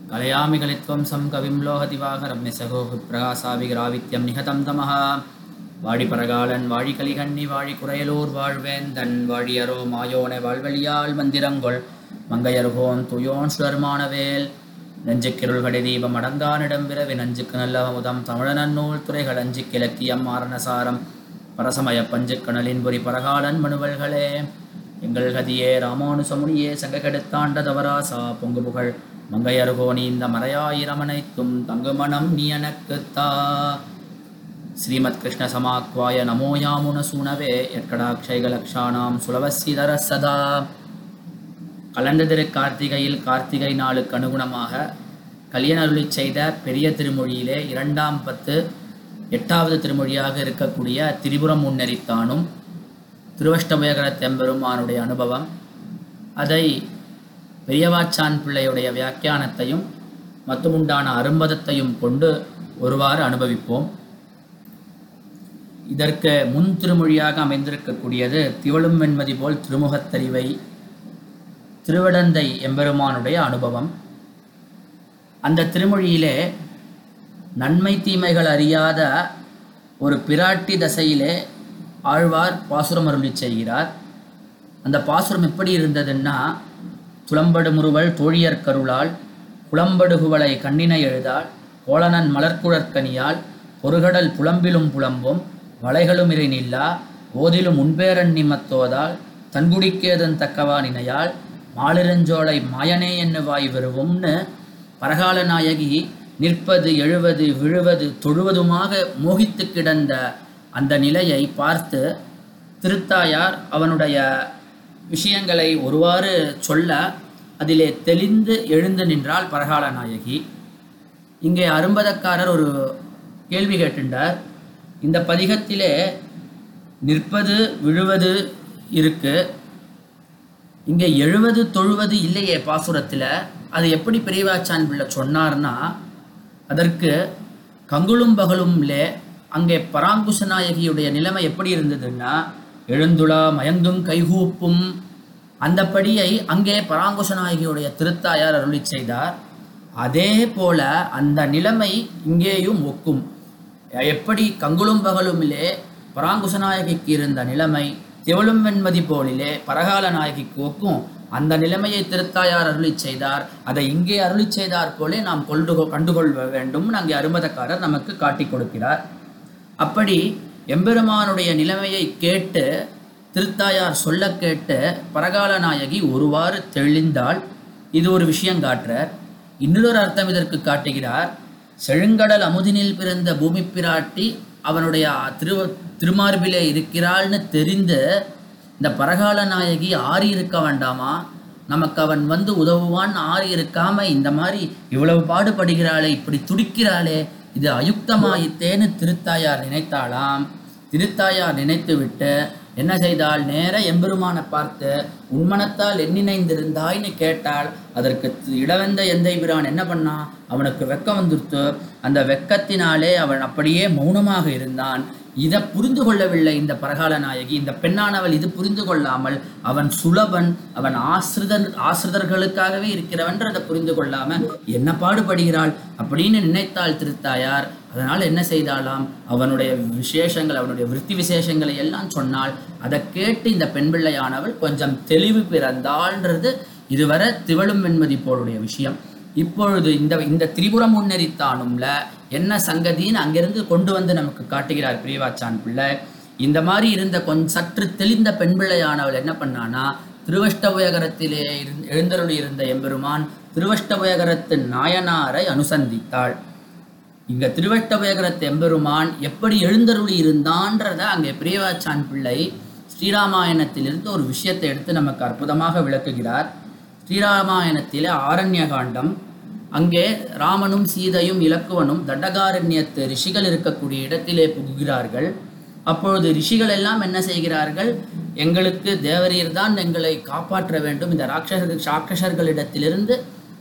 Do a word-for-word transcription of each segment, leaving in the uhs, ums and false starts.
கலையாமி கலித்வம் some கவிம் லோகதிவாகரம் நிசகோ பிரகாசாவிகிராவித்யம் நிகதம் தமஹ வாடி பரகாலன் வாழி கலிகண்ணி வாழி குறையலூர் வாழ்வேந்தன் வாழியரோ மாயோனை வாழ்வழியால் மந்திரங்கொள் மங்கையர்கோன் துயோன் சுடர்மானவேல் நெஞ்சுக்கிருள்கடை தீபம் அடங்கானிடம் விரவி நஞ்சுக்கு நல்ல அமுதம் தமிழநன்னூல் துறைகள் அஞ்சு கிழக்கியம் மாரணசாரம் பரசமய பஞ்சுக்கணலின் பொறி பரகாலன் மனுவல்களே எங்கள் கதியே ராமானுசமுனியே சங்க கெடுத்தாண்ட தவராசா பொங்கு புகழ் மங்கையர்கோனி இந்த மறையாயிரமனைத்தும் தங்குமணம் நீ எனக்குத்தா. ஸ்ரீமத் கிருஷ்ண சமாக்வாய நமோ யாமுன சூனவே எற்கடாட்சைகலக்ஷானாம் சுலவசிதர சதா. கலண்டதிரு கார்த்திகையில் கார்த்திகை நாளுக்கு அனுகுணமாக கலியனருளி செய்த பெரிய திருமொழியிலே இரண்டாம் பத்து எட்டாவது திருமொழியாக இருக்கக்கூடிய திரிபுரம் முன்னெறித்தானும் திருவஷ்டபயகர தெம்பெருமானுடைய அனுபவம், அதை பெரியவாச்சான் பிள்ளையுடைய வியாக்கியானத்தையும் மற்றுமுண்டான அரும்பதத்தையும் கொண்டு ஒருவாறு அனுபவிப்போம். இதற்கு முன் திருமொழியாக அமைந்திருக்கக்கூடியது திவழும் வெண்மதி போல் திருமுகத்தறிவை திருவிடந்தை எம்பெருமானுடைய அனுபவம். அந்த திருமொழியிலே நன்மை தீமைகள் அறியாத ஒரு பிராட்டி தசையிலே ஆழ்வார் பாசுரம் அருளி செய்கிறார். அந்த பாசுரம் எப்படி இருந்ததுன்னா, துளம்படு முறுவல் தோழியர் கருளால் புலம்படுகுவளை கண்ணினை எழுதாள் கோளனன் மலர்குழற்கனியால் பொறுகடல் புலம்பிலும் புலம்பும் வளைகளும் இறை நில்லா ஓதிலும் உன்பேரன் நிமத்தோதால் தன்குடிக்கேதன் தக்கவா நினையால் மாலிரஞ்சோலை மாயனே என்னவாய் வருவோம்னு பரகால நாயகி நிற்பது எழுவது விழுவது தொழுவதுமாக மோகித்து கிடந்த அந்த நிலையை பார்த்து திருத்தாயார் அவனுடைய விஷயங்களை ஒருவாறு சொல்ல அதிலே தெளிந்து எழுந்து நின்றாள் பரகால நாயகி. இங்கே அரும்பதக்காரர் ஒரு கேள்வி கேட்டுண்டார். இந்த பதிகத்திலே நிற்பது விழுவது இருக்கு, இங்கே எழுவது தொழுவது இல்லையே பாசுரத்தில், அது எப்படி பெரியவாச்சான் பிள்ளை சொன்னார்னா, அதற்கு கங்குளும் பகலும்லே அங்கே பராங்குச நாயகியுடைய நிலைமை எப்படி இருந்ததுன்னா, எழுந்துளா மயங்கும் கைகூப்பும் அந்த படியை அங்கே பராங்குச நாயகியுடைய திருத்தாயார் அருளி செய்தார். அதே போல அந்த நிலைமை இங்கேயும் ஒக்கும். எப்படி கங்குளும் பகலுமிலே பராங்குச நாயகிக்கு இருந்த நிலைமை திவழும் வெண்மதி போலிலே பரகால நாயகிக்கு ஒக்கும். அந்த நிலைமையை திருத்தாயார் அருளி செய்தார். அதை இங்கே அருளி செய்தார் போலே நாம் கொண்டு கண்டுகொள்ள வேண்டும். அங்கே அரும்பதக்காரர் நமக்கு காட்டி கொடுக்கிறார். அப்படி எம்பெருமானுடைய நிலைமையை கேட்டு திருத்தாயார் சொல்ல கேட்டு பரகால நாயகி ஒருவாறு தெளிந்தாள். இது ஒரு விஷயம் காட்டுறார். இன்னொரு அர்த்தம் இதற்கு காட்டுகிறார். செழுங்கடல் அமுதினில் பிறந்த பூமி பிராட்டி அவனுடைய திரு திருமார்பிலே இருக்கிறாள்னு தெரிந்து இந்த பரகால நாயகி ஆறி இருக்க வேண்டாமா, நமக்கு அவன் வந்து உதவுவான் ஆறி இருக்காம இந்த மாதிரி இவ்வளவு பாடுபடுகிறாளே, இப்படி துடிக்கிறாளே, இது அயுக்தமாயித்தேன்னு திருத்தாயார் நினைத்தாளாம். திருத்தாயார் நினைத்து விட்டு என்ன செய்தாள், நேர எம்பெருமானை பார்த்து உன்மனத்தால் எண்ணிணைந்திருந்தாய்னு கேட்டாள். அதற்கு இடவெந்த எந்தை பிரான் என்ன பண்ணான், அவனுக்கு வெக்கம் வந்துருத்து. அந்த வெக்கத்தினாலே அவன் அப்படியே மௌனமாக இருந்தான். இதை புரிந்து கொள்ளவில்லை இந்த பரகால நாயகி. இந்த பெண்ணானவள் இது புரிந்து கொள்ளாமல் அவன் சுலபன், அவன் ஆசிரிதர் ஆசிரிதர்களுக்காகவே இருக்கிறவன்றதை புரிந்து கொள்ளாம என்ன பாடுபடுகிறாள் அப்படின்னு நினைத்தாள் திருத்தாயார். அதனால் என்ன செய்தாலாம், அவனுடைய விசேஷங்கள் அவனுடைய விருத்தி விசேஷங்களை எல்லாம் சொன்னாள். அதை கேட்டு இந்த பெண் பிள்ளையானவள் கொஞ்சம் தெளிவு பிறந்தாள்ன்றது இதுவரை திவழும் வெண்மதி போலுடைய விஷயம். இப்பொழுது இந்த இந்த திரிபுரம் முன்னெறித்தானும்ல என்ன சங்கதின்னு அங்கிருந்து கொண்டு வந்து நமக்கு காட்டுகிறார் பெரியவாச்சான் பிள்ளை. இந்த மாதிரி இருந்த கொஞ்சம் சற்று தெளிந்த பெண் பிள்ளையானவள் என்ன பண்ணானா, திருவஷ்டபயகரத்திலே இருந்து எழுந்தருளி இருந்த எம்பெருமான் திருவஷ்டபயகரத்து நாயனாரை அனுசந்தித்தாள். இங்க திருவஷ்டபயகரத்து எம்பெருமான் எப்படி எழுந்தருளி இருந்தான்றத அங்கே பெரியவாச்சான் பிள்ளை ஸ்ரீராமாயணத்திலிருந்து ஒரு விஷயத்தை எடுத்து நமக்கு அற்புதமாக விளக்குகிறார். ஸ்ரீராமாயணத்திலே ஆரண்ய காண்டம், அங்கே ராமனும் சீதையும் இலக்குவனும் தண்டகாரண்யத்து ரிஷிகள் இருக்கக்கூடிய இடத்திலே புகுகிறார்கள். அப்பொழுது ரிஷிகள் எல்லாம் என்ன செய்கிறார்கள், எங்களுக்கு தேவரீர் தான் எங்களை காப்பாற்ற வேண்டும், இந்த ராட்சச ராட்சசர்களிடத்திலிருந்து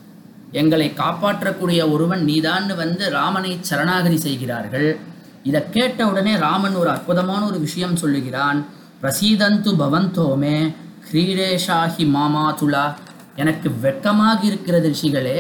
எங்களை காப்பாற்றக்கூடிய ஒருவன் நீதான்னு வந்து ராமனை சரணாகதி செய்கிறார்கள். இதை கேட்ட உடனே ராமன் ஒரு அற்புதமான ஒரு விஷயம் சொல்லுகிறான். பிரசீதந்து பவந்தோமே ஹ்ரீரேஷாஹி மாமாதுலா, எனக்கு வெட்கமாக இருக்கிறது ரிஷிகளே,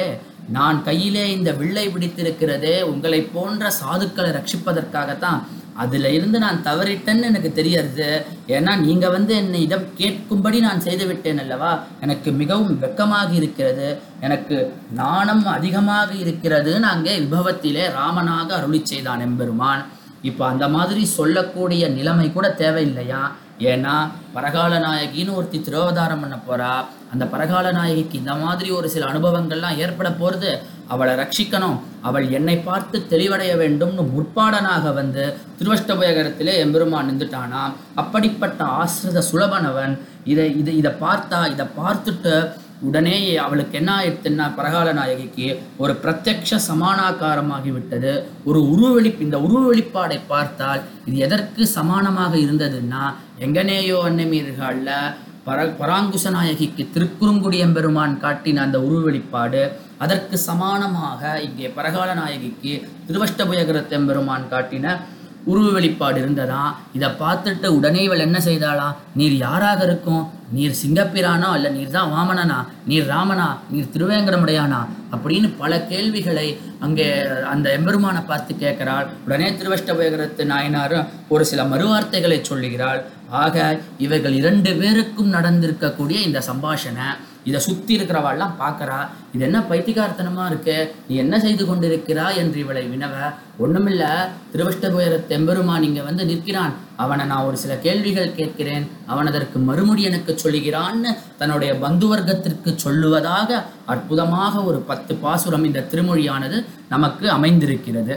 நான் கையிலே இந்த வில்லை பிடித்திருக்கிறதே உங்களை போன்ற சாதுக்களை ரட்சிப்பதற்காகத்தான். அதில் இருந்து நான் தவறிட்டேன்னு எனக்கு தெரியாது. ஏன்னா நீங்கள் வந்து என்னை இடம் கேட்கும்படி நான் செய்து விட்டேன் அல்லவா. எனக்கு மிகவும் வெட்கமாக இருக்கிறது, எனக்கு நாணம் அதிகமாக இருக்கிறதுன்னு அங்கே விபவத்திலே ராமனாக அருளி செய்தான் எம்பெருமான். இப்போ அந்த மாதிரி சொல்லக்கூடிய நிலைமை கூட தேவையில்லையா? ஏன்னா பரகால நாயகின்னு ஒருத்தி திருவதாரம் பண்ண போறா. அந்த பரகால நாயகிக்கு இந்த மாதிரி ஒரு சில அனுபவங்கள்லாம் ஏற்பட போகிறது. அவளை ரட்சிக்கணும், அவள் என்னை பார்த்து தெளிவடைய வேண்டும்னு முற்பாடனாக வந்து திருவஷ்டபயகரத்திலே எம்பெருமான் நின்றுட்டானா. அப்படிப்பட்ட ஆசிரித சுலபனவன் இதை இதை இதை பார்த்தா, இதை பார்த்துட்டு உடனே அவளுக்கு என்ன ஆயிடுத்துன்னா, பரகால நாயகிக்கு ஒரு பிரத்யக்ஷ சமானாகாரமாகி விட்டது. ஒரு உருவெளிப்பு, இந்த உருவ வெளிப்பாடை பார்த்தால் இது எதற்கு சமானமாக இருந்ததுன்னா, எங்கனேயோ அன்னமீர்களில் பர பராங்குச நாயகிக்கு திருக்குறுங்குடி எம்பெருமான் காட்டின அந்த உருவ வெளிப்பாடு, அதற்கு சமானமாக இங்கே பரகால நாயகிக்கு திருவஷ்டபயகரத் எம்பெருமான் காட்டின உருவ வெளிப்பாடு இருந்ததா. இதை பார்த்துட்டு உடனே இவள் என்ன செய்தாளா, நீர் யாராக இருக்கும், நீர் சிங்கப்பிரானா, அல்ல நீர் தான் வாமனனா, நீர் ராமனா, நீர் திருவேங்கடமுடையானா அப்படின்னு பல கேள்விகளை அங்கே அந்த எம்பெருமானை பார்த்து கேட்கிறாள். உடனே திருவஷ்டபயகரத்து நாயனாரும் ஒரு சில மறுவார்த்தைகளை சொல்லுகிறாள். ஆக இவைகள் இரண்டு பேருக்கும் நடந்திருக்கக்கூடிய இந்த சம்பாஷணை இதை சுற்றி இருக்கிறவாள்லாம் பார்க்குறா. இது என்ன பைத்தியகார்த்தனமாக இருக்கு, நீ என்ன செய்து கொண்டிருக்கிறா என்று இவளை வினவ, ஒன்றுமில்லை திருவஷ்டபயகரத் எம்பெருமான் இங்கே வந்து நிற்கிறான், அவனை நான் ஒரு சில கேள்விகள் கேட்கிறேன், அவன் அதற்கு மறுமொழி எனக்கு சொல்லுகிறான்னு தன்னுடைய பந்து வர்க்கத்திற்கு சொல்லுவதாக அற்புதமாக ஒரு பத்து பாசுரம் இந்த திருமொழியானது நமக்கு அமைந்திருக்கிறது.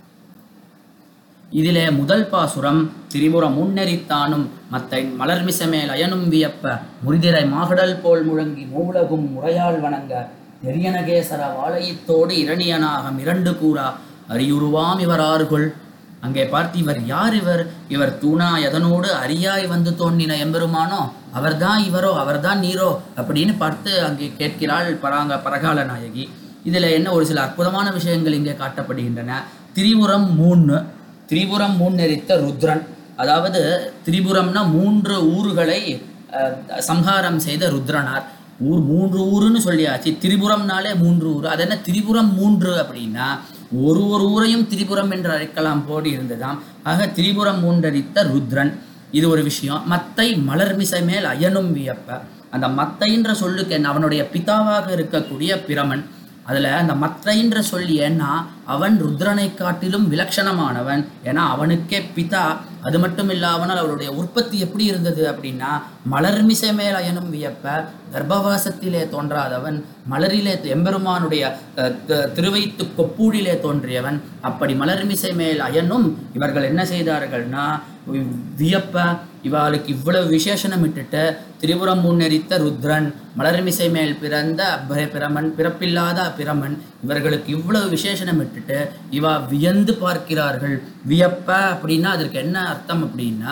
இதிலே முதல் பாசுரம் திரிபுரம் முன்னெறித்தானும் மத்தை மலர்மிசமேல் அயனும் வியப்ப முறிதிரை மாகடல் போல் முழங்கி மூலகும் முறையால் வணங்க எரியனகேசர வாழையத்தோடு இரணியனாகம் இரண்டு கூறா அரியுருவாம் இவர் ஆறுகொள். அங்கே பார்த்து இவர் யார், இவர் இவர் தூணா எதனோடு அரியாய் வந்து தோன்றின எம்பெருமானோ, அவர்தான் இவரோ, அவர்தான் நீரோ அப்படின்னு பார்த்து அங்கே கேட்கிறாள் பராங்க பரகால நாயகி. இதில் என்ன ஒரு சில அற்புதமான விஷயங்கள் இங்கே காட்டப்படுகின்றன. திரிபுரம் மூணு திரிபுரம் முன்னெரித்த ருத்ரன், அதாவது திரிபுரம்னா மூன்று ஊர்களை சம்ஹாரம் செய்த ருத்ரனார். ஊர் மூன்று ஊருன்னு சொல்லியாச்சு, திரிபுரம்னாலே மூன்று ஊர். அது என்ன திரிபுரம் மூன்று அப்படின்னா, ஒரு ஒரு ஊரையும் திரிபுரம் என்று அழைக்கலாம் போடி இருந்ததாம். ஆக திரிபுரம் மூன்றரித்த ருத்ரன், இது ஒரு விஷயம். மத்தை மலர்மிசை மேல் அயனும் வியப்ப, அந்த மத்தைன்ற சொல்லுக்கு என்ன, அவனுடைய பிதாவாக இருக்கக்கூடிய பிரமன். அதில் அந்த மத்தைன்ற சொல் ஏன்னா அவன் ருத்ரனை காட்டிலும் விலட்சணமானவன். ஏன்னா அவனுக்கே பிதா. அது மட்டும் இல்லாமல் அவருடைய உற்பத்தி எப்படி இருந்தது அப்படின்னா, மலர்மிசை மேல் அயனும் வியப்ப, கர்ப்பவாசத்திலே தோன்றாதவன், மலரிலே எம்பெருமானுடைய திருவைத்து கொப்பூடிலே தோன்றியவன். அப்படி மலர்மிசை மேல் அயனும் இவர்கள் என்ன செய்தார்கள்னா வியப்ப, இவளுக்கு இவ்வளவு விசேஷனம் இட்டுட்டு திரிபுரம் முன்னெரித்த ருத்ரன், மலர்மிசை மேல் பிறந்த பிரமன், பிறப்பில்லாத பிரமன், இவர்களுக்கு இவ்வளவு விசேஷனம் இட்டுட்டு இவா வியந்து பார்க்கிறார்கள். வியப்ப அப்படின்னா அதற்கு என்ன அர்த்தம் அப்படின்னா,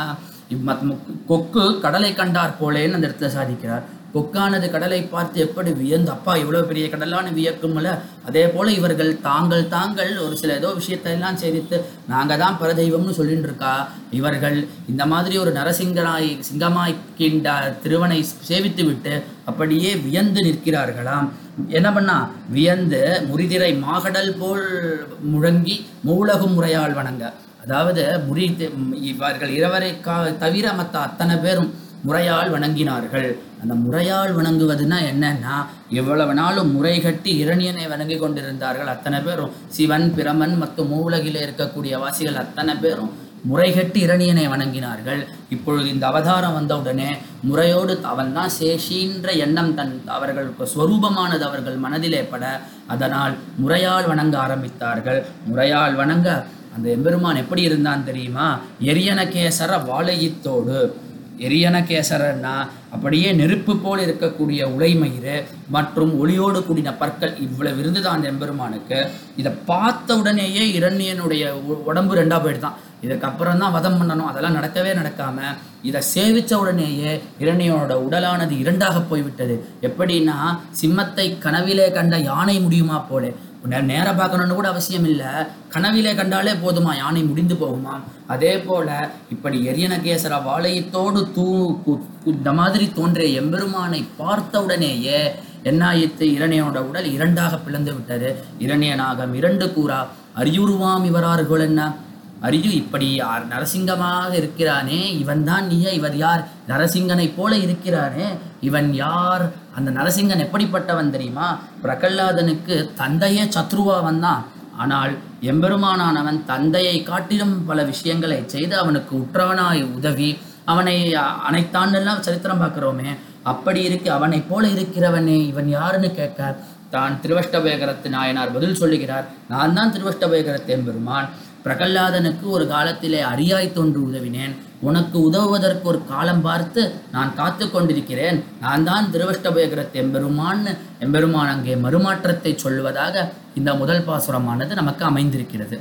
கொக்கு கடலை கண்டார் போலேன்னு அந்த இடத்துல சாதிக்கிறார். கொக்கானது கடலை பார்த்து எப்படி வியந்து, அப்பா இவ்வளவு பெரிய கடலான்னு வியக்கும்ல, அதே போல இவர்கள் தாங்கள் தாங்கள் ஒரு சில ஏதோ விஷயத்தையெல்லாம் செய்தித்து நாங்கள் தான் பரதெய்வம்னு சொல்லிட்டு இருக்கா. இவர்கள் இந்த மாதிரி ஒரு நரசிங்கனாய் சிங்கமாய்க்கின்ற திருவனை சேவித்து விட்டு அப்படியே வியந்து நிற்கிறார்களாம். என்ன பண்ணா, வியந்து முறிதிரை மாகடல் போல் முழங்கி மூலகும் முறையால் வணங்க, அதாவது முறி இவர்கள் இரவரை கா தவிர மற்ற அத்தனை பேரும் முறையால் வணங்கினார்கள். அந்த முறையால் வணங்குவதுன்னா என்னன்னா, எவ்வளவு நாளும் முறை கட்டி இரணியனை வணங்கி கொண்டிருந்தார்கள் அத்தனை பேரும். சிவன் பிரமன் மற்றும் மூலகிலே இருக்கக்கூடிய வாசிகள் அத்தனை பேரும் முறைகட்டி இரணியனை வணங்கினார்கள். இப்பொழுது இந்த அவதாரம் வந்தவுடனே முறையோடு அவன் தான் சேஷின்ற எண்ணம் தன் அவர்களுக்கு ஸ்வரூபமானது அவர்கள் மனதிலே பட, அதனால் முறையால் வணங்க ஆரம்பித்தார்கள். முறையால் வணங்க அந்த எம்பெருமான் எப்படி இருந்தான் தெரியுமா, எரியனகேசர வாழையத்தோடு. எரியனகேசரன்னா அப்படியே நெருப்பு போல் இருக்கக்கூடிய உலைமயிறு மற்றும் ஒளியோடு கூடின பற்கள், இவ்வளவு இருந்துதான் அந்த எம்பெருமானுக்கு. இதை பார்த்த உடனேயே இரண்யனுடைய உடம்பு ரெண்டா போயிடுதான். இதுக்கப்புறம் தான் வதம் பண்ணணும், அதெல்லாம் நடக்கவே நடக்காம இதை சேவித்த உடனேயே இரண்யனோட உடலானது இரண்டாக போய்விட்டது. எப்படின்னா, சிம்மத்தை கனவிலே கண்ட யானை முடியுமா போலே, நேர பார்க்கணும்னு கூட அவசியம் இல்லை, கனவிலே கண்டாலே போதுமா யானை முடிந்து போகுமா. அதே போல இப்படி எரியனகேசர வாழையத்தோடு தூ இந்த மாதிரி தோன்றிய எம்பெருமானை பார்த்த உடனேயே என்னாயித்து இரணியனோட உடல் இரண்டாக பிளந்து விட்டது. இரணியனாகம் இரண்டு கூறா அரியுருவாம் இவரார்கள் என்ன? அரியு இப்படி யார் நரசிங்கமாக இருக்கிறானே, இவன் தான் நீயா? இவர் யார்? நரசிங்கனை போல இருக்கிறானே, இவன் யார்? அந்த நரசிங்கன் எப்படிப்பட்டவன் தெரியுமா? பிரகல்லாதனுக்கு தந்தையே சத்ருவா வந்தான். ஆனால் எம்பெருமானானவன் தந்தையை காட்டிலும் பல விஷயங்களை செய்து அவனுக்கு உற்றவனாய் உதவி அவனை அனைத்தாண்டெல்லாம் சரித்திரம் பார்க்குறோமே. அப்படி இருக்கு அவனை போல இருக்கிறவனே இவன் யாருன்னு கேட்க தான் திருவஷ்டபயகரத்து நாயனார் பதில் சொல்லுகிறார். நான் தான் திருவஷ்டபயகரத்து எம்பெருமான். பிரகல்லாதனுக்கு ஒரு காலத்திலே அரியாய் தோன்று உதவினேன். உனக்கு உதவுவதற்கு ஒரு காலம் பார்த்து நான் காத்து கொண்டிருக்கிறேன். நான் தான் திருவஷ்டபயகரத்து எம்பெருமான். எம்பெருமான் அங்கே மறுமாற்றத்தை சொல்வதாக இந்த முதல் பாசுரமானது நமக்கு அமைந்திருக்கிறது.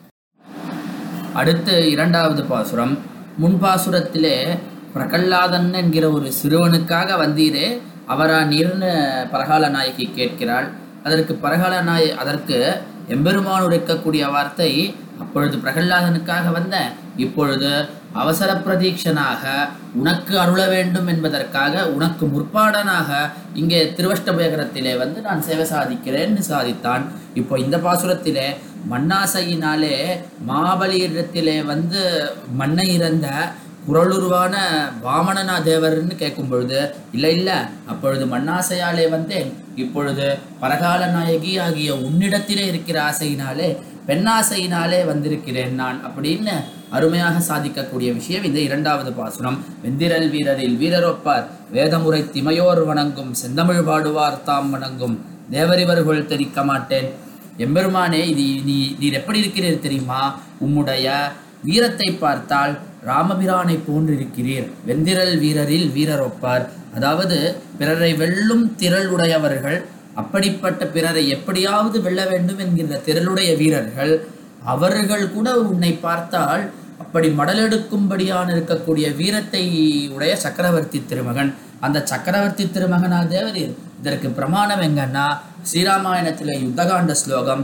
அடுத்து இரண்டாவது பாசுரம். முன்பாசுரத்திலே பிரகல்லாதன் என்கிற ஒரு சிறுவனுக்காக வந்தீரே, அவரா நீர்னு பரகால நாயகி கேட்கிறாள். அதற்கு பரகால நாய அதற்கு எம்பெருமான் உரைக்கக்கூடிய வார்த்தை, அப்பொழுது பிரகல்லாதனுக்காக வந்த, இப்பொழுது அவசர பிரதீட்சனாக உனக்கு அருள வேண்டும் என்பதற்காக உனக்கு முற்பாடனாக இங்கே திருவஷ்டபயகரத்திலே வந்து நான் சேவை சாதிக்கிறேன்னு சாதித்தான். இப்போ இந்த பாசுரத்திலே மண்ணாசையினாலே மாபலியிடத்திலே வந்து மண்ணை இறந்த குரலுருவான வாமனனா தேவர்னு கேட்கும் பொழுது, இல்லை இல்லை அப்பொழுது மண்ணாசையாலே வந்தேன், இப்பொழுது பரகால நாயகி ஆகிய உன்னிடத்திலே இருக்கிற ஆசையினாலே பெண்ணாசையினாலே வந்திருக்கிறேன் நான் அப்படின்னு அருமையாக சாதிக்கக்கூடிய விஷயம் இந்த இரண்டாவது பாசுரம். வெந்திரல் வீரரில் வீரரொப்பார் வேதமுறை திமையோர் வணங்கும் செந்தமிழ் பாடுவார் தாம் வணங்கும் தேவரிவர்கள் தெரிக்க மாட்டேன். எம்பெருமானே, இது நீ நீர் எப்படி இருக்கிறீர் தெரியுமா? உம்முடைய வீரத்தை பார்த்தால் ராமபிரானை போன்றிருக்கிறீர். வெந்திரல் வீரரில் வீரரொப்பார், அதாவது பிறரை வெல்லும் திரள் உடையவர்கள். அப்படிப்பட்ட பிறரை எப்படியாவது வெல்ல வேண்டும் என்கின்ற திரளுடைய வீரர்கள், அவர்கள் கூட உன்னை பார்த்தால் அப்படி மடலெடுக்கும்படியான இருக்கக்கூடிய வீரத்தை உடைய சக்கரவர்த்தி திருமகன். அந்த சக்கரவர்த்தி திருமகனா தேவரீர். இதற்கு பிரமாணம் எங்கன்னா ஸ்ரீராமாயணத்திலே யுத்தகாண்ட ஸ்லோகம்,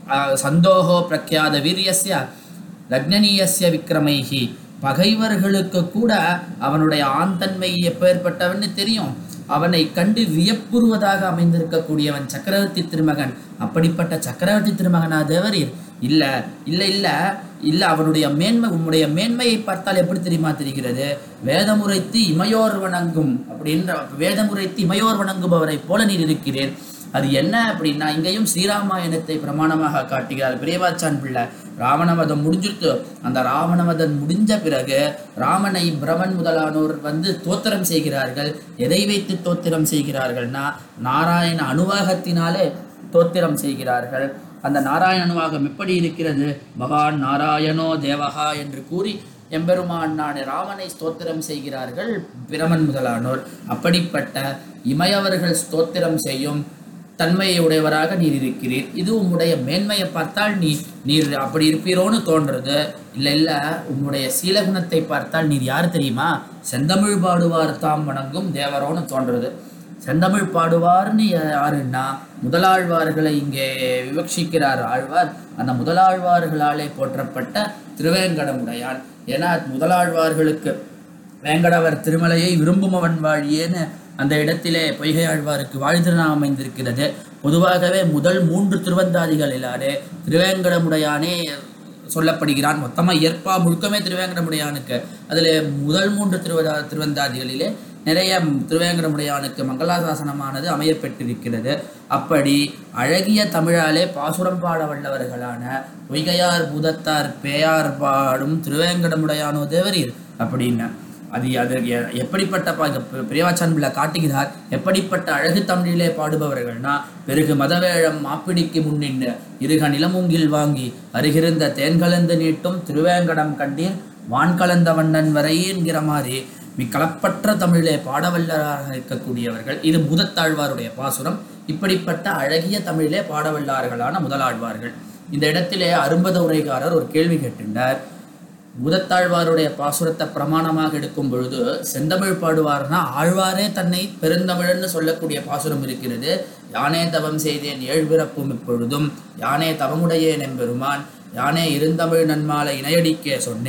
சந்தோகோ பிரக்யாத வீரியஸ்ய லக்னனீயஸ்ய விக்ரமைஹி. பகைவர்களுக்கு கூட அவனுடைய ஆண்தன்மை எப்பேற்பட்டவன்னு தெரியும். அவனை கண்டு வியப்புறுவதாக அமைந்திருக்கக்கூடியவன் சக்கரவர்த்தி திருமகன். அப்படிப்பட்ட சக்கரவர்த்தி திருமகனா தேவரீர்? இல்ல இல்ல இல்ல இல்ல அவனுடைய மேன்மை, உன்னுடைய மேன்மையை பார்த்தால் எப்படி தெரியுமா தெரிகிறது? வேதமுறைத்து இமையோர் வணங்கும் அப்படின்ற வேதமுறைத்து இமையோர் வணங்குபவரை போல நீர் இருக்கிறீர். அது என்ன அப்படின்னா, இங்கேயும் ஸ்ரீராமாயணத்தை பிரமாணமாக காட்டுகிறார் பெரியவாச்சான் பிள்ளை. ராவணவதம் முடிஞ்சிருத்து. அந்த ராவணவதம் முடிஞ்ச பிறகு ராமனை பிரமன் முதலானோர் வந்து தோத்திரம் செய்கிறார்கள். எதை வைத்து தோத்திரம் செய்கிறார்கள்னா, நாராயண அனுவாகத்தினாலே தோத்திரம் செய்கிறார்கள். அந்த நாராயண அனுவாகம் எப்படி இருக்கிறது? பகவான் நாராயணோ தேவகா என்று கூறி எம்பெருமான் நாடு ராமனை ஸ்தோத்திரம் செய்கிறார்கள் பிரமன் முதலானோர். அப்படிப்பட்ட இமையவர்கள் ஸ்தோத்திரம் செய்யும் தன்மையை உடையவராக நீர் இருக்கிறீர். இது உம்முடைய மேன்மையை பார்த்தால் நீ நீர் அப்படி இருப்பீரோன்னு தோன்றது. இல்லை இல்லை உம்முடைய சீலகுணத்தை பார்த்தால் நீர் யார் தெரியுமா? செந்தமிழ் பாடுவார் தாம் வணங்கும் தேவரோன்னு தோன்றது. செந்தமிழ் பாடுவார்னு யாருன்னா முதலாழ்வார்களை இங்கே விவக்ஷிக்கிறார் ஆழ்வார். அந்த முதலாழ்வார்களாலே போற்றப்பட்ட திருவேங்கடமுடையான். ஏன்னா முதலாழ்வார்களுக்கு வேங்கடவர் திருமலையை விரும்புமவன் வாழியேன்னு அந்த இடத்திலே பொய்கை ஆழ்வாருக்கு வாழ்த்திருநாமம் அமைந்திருக்கிறது. பொதுவாகவே முதல் மூன்று திருவந்தாதிகளிலாலே திருவேங்கடமுடையானே சொல்லப்படுகிறான். மொத்தமாக இயற்பா முழுக்கமே திருவேங்கடமுடையானுக்கு. அதில் முதல் மூன்று திருவதா திருவந்தாதிகளிலே நிறைய திருவேங்கடமுடையானுக்கு மங்களாசாசனமானது அமையப்பெற்றிருக்கிறது. அப்படி அழகிய தமிழாலே பாசுரம் பாட வல்லவர்களான பொய்கையார் பூதத்தார் பேயார் பாடும் திருவேங்கடமுடையானோ தேவரீர் அப்படின்னு அது அது எப்படிப்பட்ட பா பெரியவாச்சான் பிள்ளை காட்டுகிறார். எப்படிப்பட்ட அழகு தமிழிலே பாடுபவர்கள்னா, பெருகு மதவேழம் மாப்பிடிக்கு முன்னின்று இருக நிலமூங்கில் வாங்கி அருகிருந்த தேன்கலந்து நீட்டும் திருவேங்கடம் கண்டீர் வான்கலந்த வண்ணன் வரை என்கிற மாதிரி மிக்களப்பற்ற தமிழிலே பாடவல்லராக இருக்கக்கூடியவர்கள். இது பூதத்தாழ்வாருடைய பாசுரம். இப்படிப்பட்ட அழகிய தமிழிலே பாடவல்லார்களான முதலாழ்வார்கள். இந்த இடத்திலே அரும்பத உரைகாரர் ஒரு கேள்வி கேட்டிருந்தார். பூதத்தாழ்வாருடைய பாசுரத்தை பிரமாணமாக எடுக்கும் பொழுது செந்தமிழ் பாடுவார்னா ஆழ்வாரே தன்னை பெருந்தமிழன்னு சொல்லக்கூடிய பாசுரம் இருக்கிறது. யானே தவம் செய்தேன் ஏழ்பிறப்பும் இப்பொழுதும் யானே தவமுடையேன் எம்பெருமான் யானே இருந்தமிழ் நன்மாலை இணையடிக்கே சொன்னேன்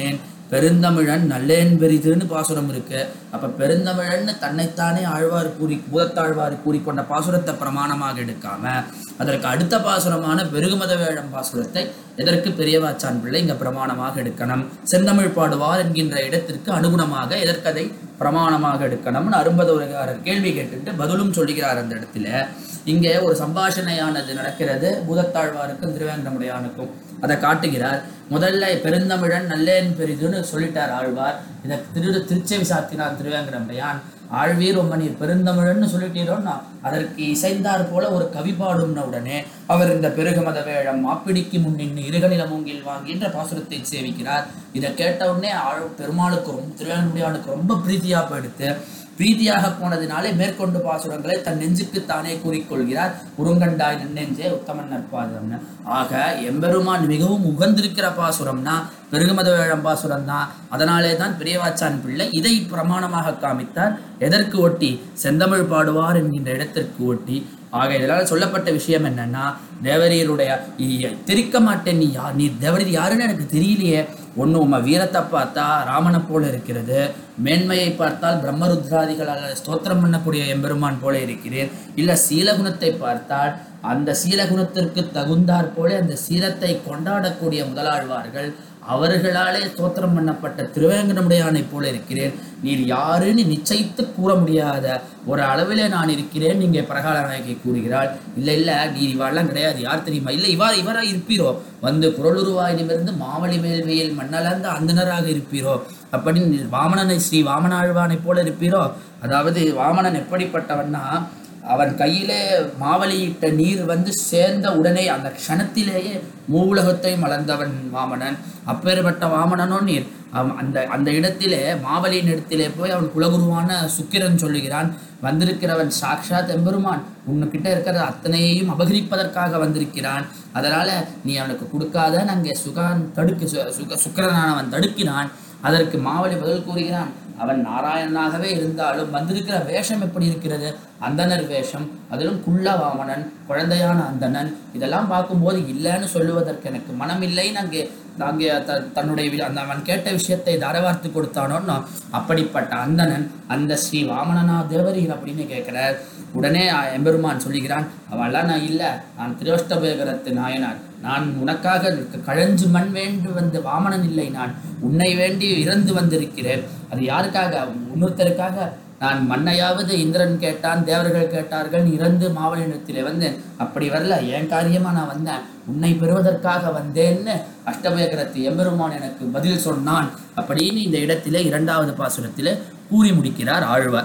பெருந்தமிழன் நல்லேன் பெரிதுன்னு பாசுரம் இருக்கு. அப்ப பெருந்தமிழன் தன்னைத்தானே ஆழ்வார் கூறி பூதத்தாழ்வார் கூறிக்கொண்ட பாசுரத்தை பிரமாணமாக எடுக்காம அதற்கு அடுத்த பாசுரமான பெருகுமத வேழம் பாசுரத்தை எதற்கு பெரியவாச்சான் பிள்ளை இங்க பிரமாணமாக எடுக்கணும்? செந்தமிழ் பாடுவார் என்கின்ற இடத்திற்கு அனுகுணமாக எதற்கதை பிரமாணமாக எடுக்கணும்னு அரும்பதோரகாரர் கேள்வி கேட்டுட்டு பதிலும் சொல்லுகிறார். அந்த இடத்துல இங்கே ஒரு சம்பாஷணையானது நடக்கிறது பூதத்தாழ்வாருக்கும் திருவேங்கடமுடையானுக்கும். அதை காட்டுகிறார். முதல்ல பெருந்தமிழன் நல்லேன் பெரிதுன்னு சொல்லிட்டார் ஆழ்வார். இதை திரு திருச்செவி சாத்தினான் திருவேங்கடமுடையான். ஆழ்வீர் உம்மனீர் பெருந்தமிழன்னு சொல்லிட்டீரோன்னா அதற்கு இசைந்தார் போல ஒரு கவி பாடும்ன உடனே அவர் இந்த பெருகுமத வேழம் மாப்பிடிக்கு முன்னின்னு இருகநில மூங்கில் வாங்கின்ற பாசுரத்தை சேவிக்கிறார். இதை கேட்ட உடனே ஆழ் பெருமாளுக்கு ரொம்ப திருவேங்கடமுடையானுக்கு ரொம்ப பிரீத்தியா போயிடுத்து. பிரீதியாக போனதினாலே மேற்கொண்டு பாசுரங்களை தன் நெஞ்சுக்கு தானே கூறிக்கொள்கிறார். உருங்கண்டாய் நெஞ்சே உத்தமன் நற்பாதம்னு. ஆக எம்பெருமான் மிகவும் உகந்திருக்கிற பாசுரம்னா பெருகுமத வேழம் பாசுரம் தான். அதனாலே தான் பெரியவாச்சான் பிள்ளை இதை பிரமாணமாக காமித்தார். எதற்கு ஒட்டி? செந்தமிழ் பாடுவார் என்கின்ற இடத்திற்கு ஒட்டி. ஆக இதனால் சொல்லப்பட்ட விஷயம் என்னன்னா, தேவரீருடைய தெரிக்க மாட்டேன், நீ யார், நீ தேவரீர் யாருன்னு எனக்கு தெரியலையே. ஒன்று உம்ம வீரத்தை பார்த்தா ராமனை போல இருக்கிறது, மேன்மையை பார்த்தால் பிரம்மருத்ராதிகளால் ஸ்தோத்திரம் பண்ணக்கூடிய எம்பெருமான் போல இருக்கிறேன். இல்லை சீலகுணத்தை பார்த்தால் அந்த சீலகுணத்திற்கு தகுந்தாற் போல அந்த சீலத்தை கொண்டாடக்கூடிய முதலாழ்வார்கள் அவர்களாலே ஸ்தோத்திரம் பண்ணப்பட்ட திருவேங்கடமுடையானை போல இருக்கிறேன். நீர் யாருன்னு நிச்சயித்து கூற முடியாத ஒரு அளவிலே நான் இருக்கிறேன். நீங்க பிரகால நாயகி கூறுகிறாள். இல்லை இல்லை நீர் இவாள்லாம் கிடையாது, யார் தெரியுமா? இல்லை இவா இவரா இருப்பீரோ, வந்து குரலுருவாயிலிருந்து மாவழி மேல்வையில் மண்ணலர்ந்த அந்தனராக இருப்பீரோ, அப்படி வாமனனை ஸ்ரீ வாமனாழ்வானை போல இருப்பீரோ. அதாவது வாமனன் எப்படிப்பட்டவன்னா, அவன் கையிலே மாவலியிட்ட நீர் வந்து சேர்ந்த உடனே அந்த க்ஷணத்திலேயே மூவுலகத்தை மலர்ந்தவன் வாமனன். அப்பேற்பட்ட வாமனனோ நீர் அந்த அந்த இடத்திலே மாவலியின் இடத்திலே போய் அவன் குலகுருவான சுக்கிரன் சொல்லுகிறான், வந்திருக்கிறவன் சாக்ஷாத் எம்பெருமான், உன்னுக்கிட்ட இருக்கிற அத்தனையையும் அபகரிப்பதற்காக வந்திருக்கிறான். அதனால நீ அவனுக்கு கொடுக்காத அங்கே சுகான் தடுக்கு சுக சுக்கிரனானவன் தடுக்கினான். அதற்கு மாவலி பதில் கூறுகிறான், அவன் நாராயணனாகவே இருந்தாலும் வந்திருக்கிற வேஷம் எப்படி இருக்கிறது? அந்தனர் வேஷம், அதிலும் குள்ள வாமனன், குழந்தையான அந்தணன். இதெல்லாம் பார்க்கும்போது இல்லைன்னு சொல்லுவதற்கு எனக்கு மனமில்லைன்னு அங்கே அங்கே த தன்னுடைய அந்த அவன் கேட்ட விஷயத்தை தாரவார்த்து கொடுத்தானோன்னு அப்படிப்பட்ட அந்தணன் அந்த ஸ்ரீ வாமனனா தேவரீர் அப்படின்னு கேட்கிறார். உடனே எம்பெருமான் சொல்லுகிறான், அவெல்லாம் நான் இல்லை, நான் திருவஷ்டபேகரத்து நாயனார், நான் உனக்காக கழஞ்சு மண் வேண்டு வந்த வாமனன் இல்லை, நான் உன்னை வேண்டி இறந்து வந்திருக்கிறேன். அது யாருக்காக? இன்னொருத்தருக்காக. நான் மண்ணையாவது இந்திரன் கேட்டான், தேவர்கள் கேட்டார்கள், இறந்து மாவலினத்திலே வந்தேன். அப்படி வரல, என் காரியமா நான் வந்தேன், உன்னை பெறுவதற்காக வந்தேன்னு அஷ்டபேகரத்து எம்பெருமான் எனக்கு பதில் சொன்னான் அப்படின்னு இந்த இடத்திலே இரண்டாவது பாசுரத்திலே கூறி முடிக்கிறார் ஆழ்வார்.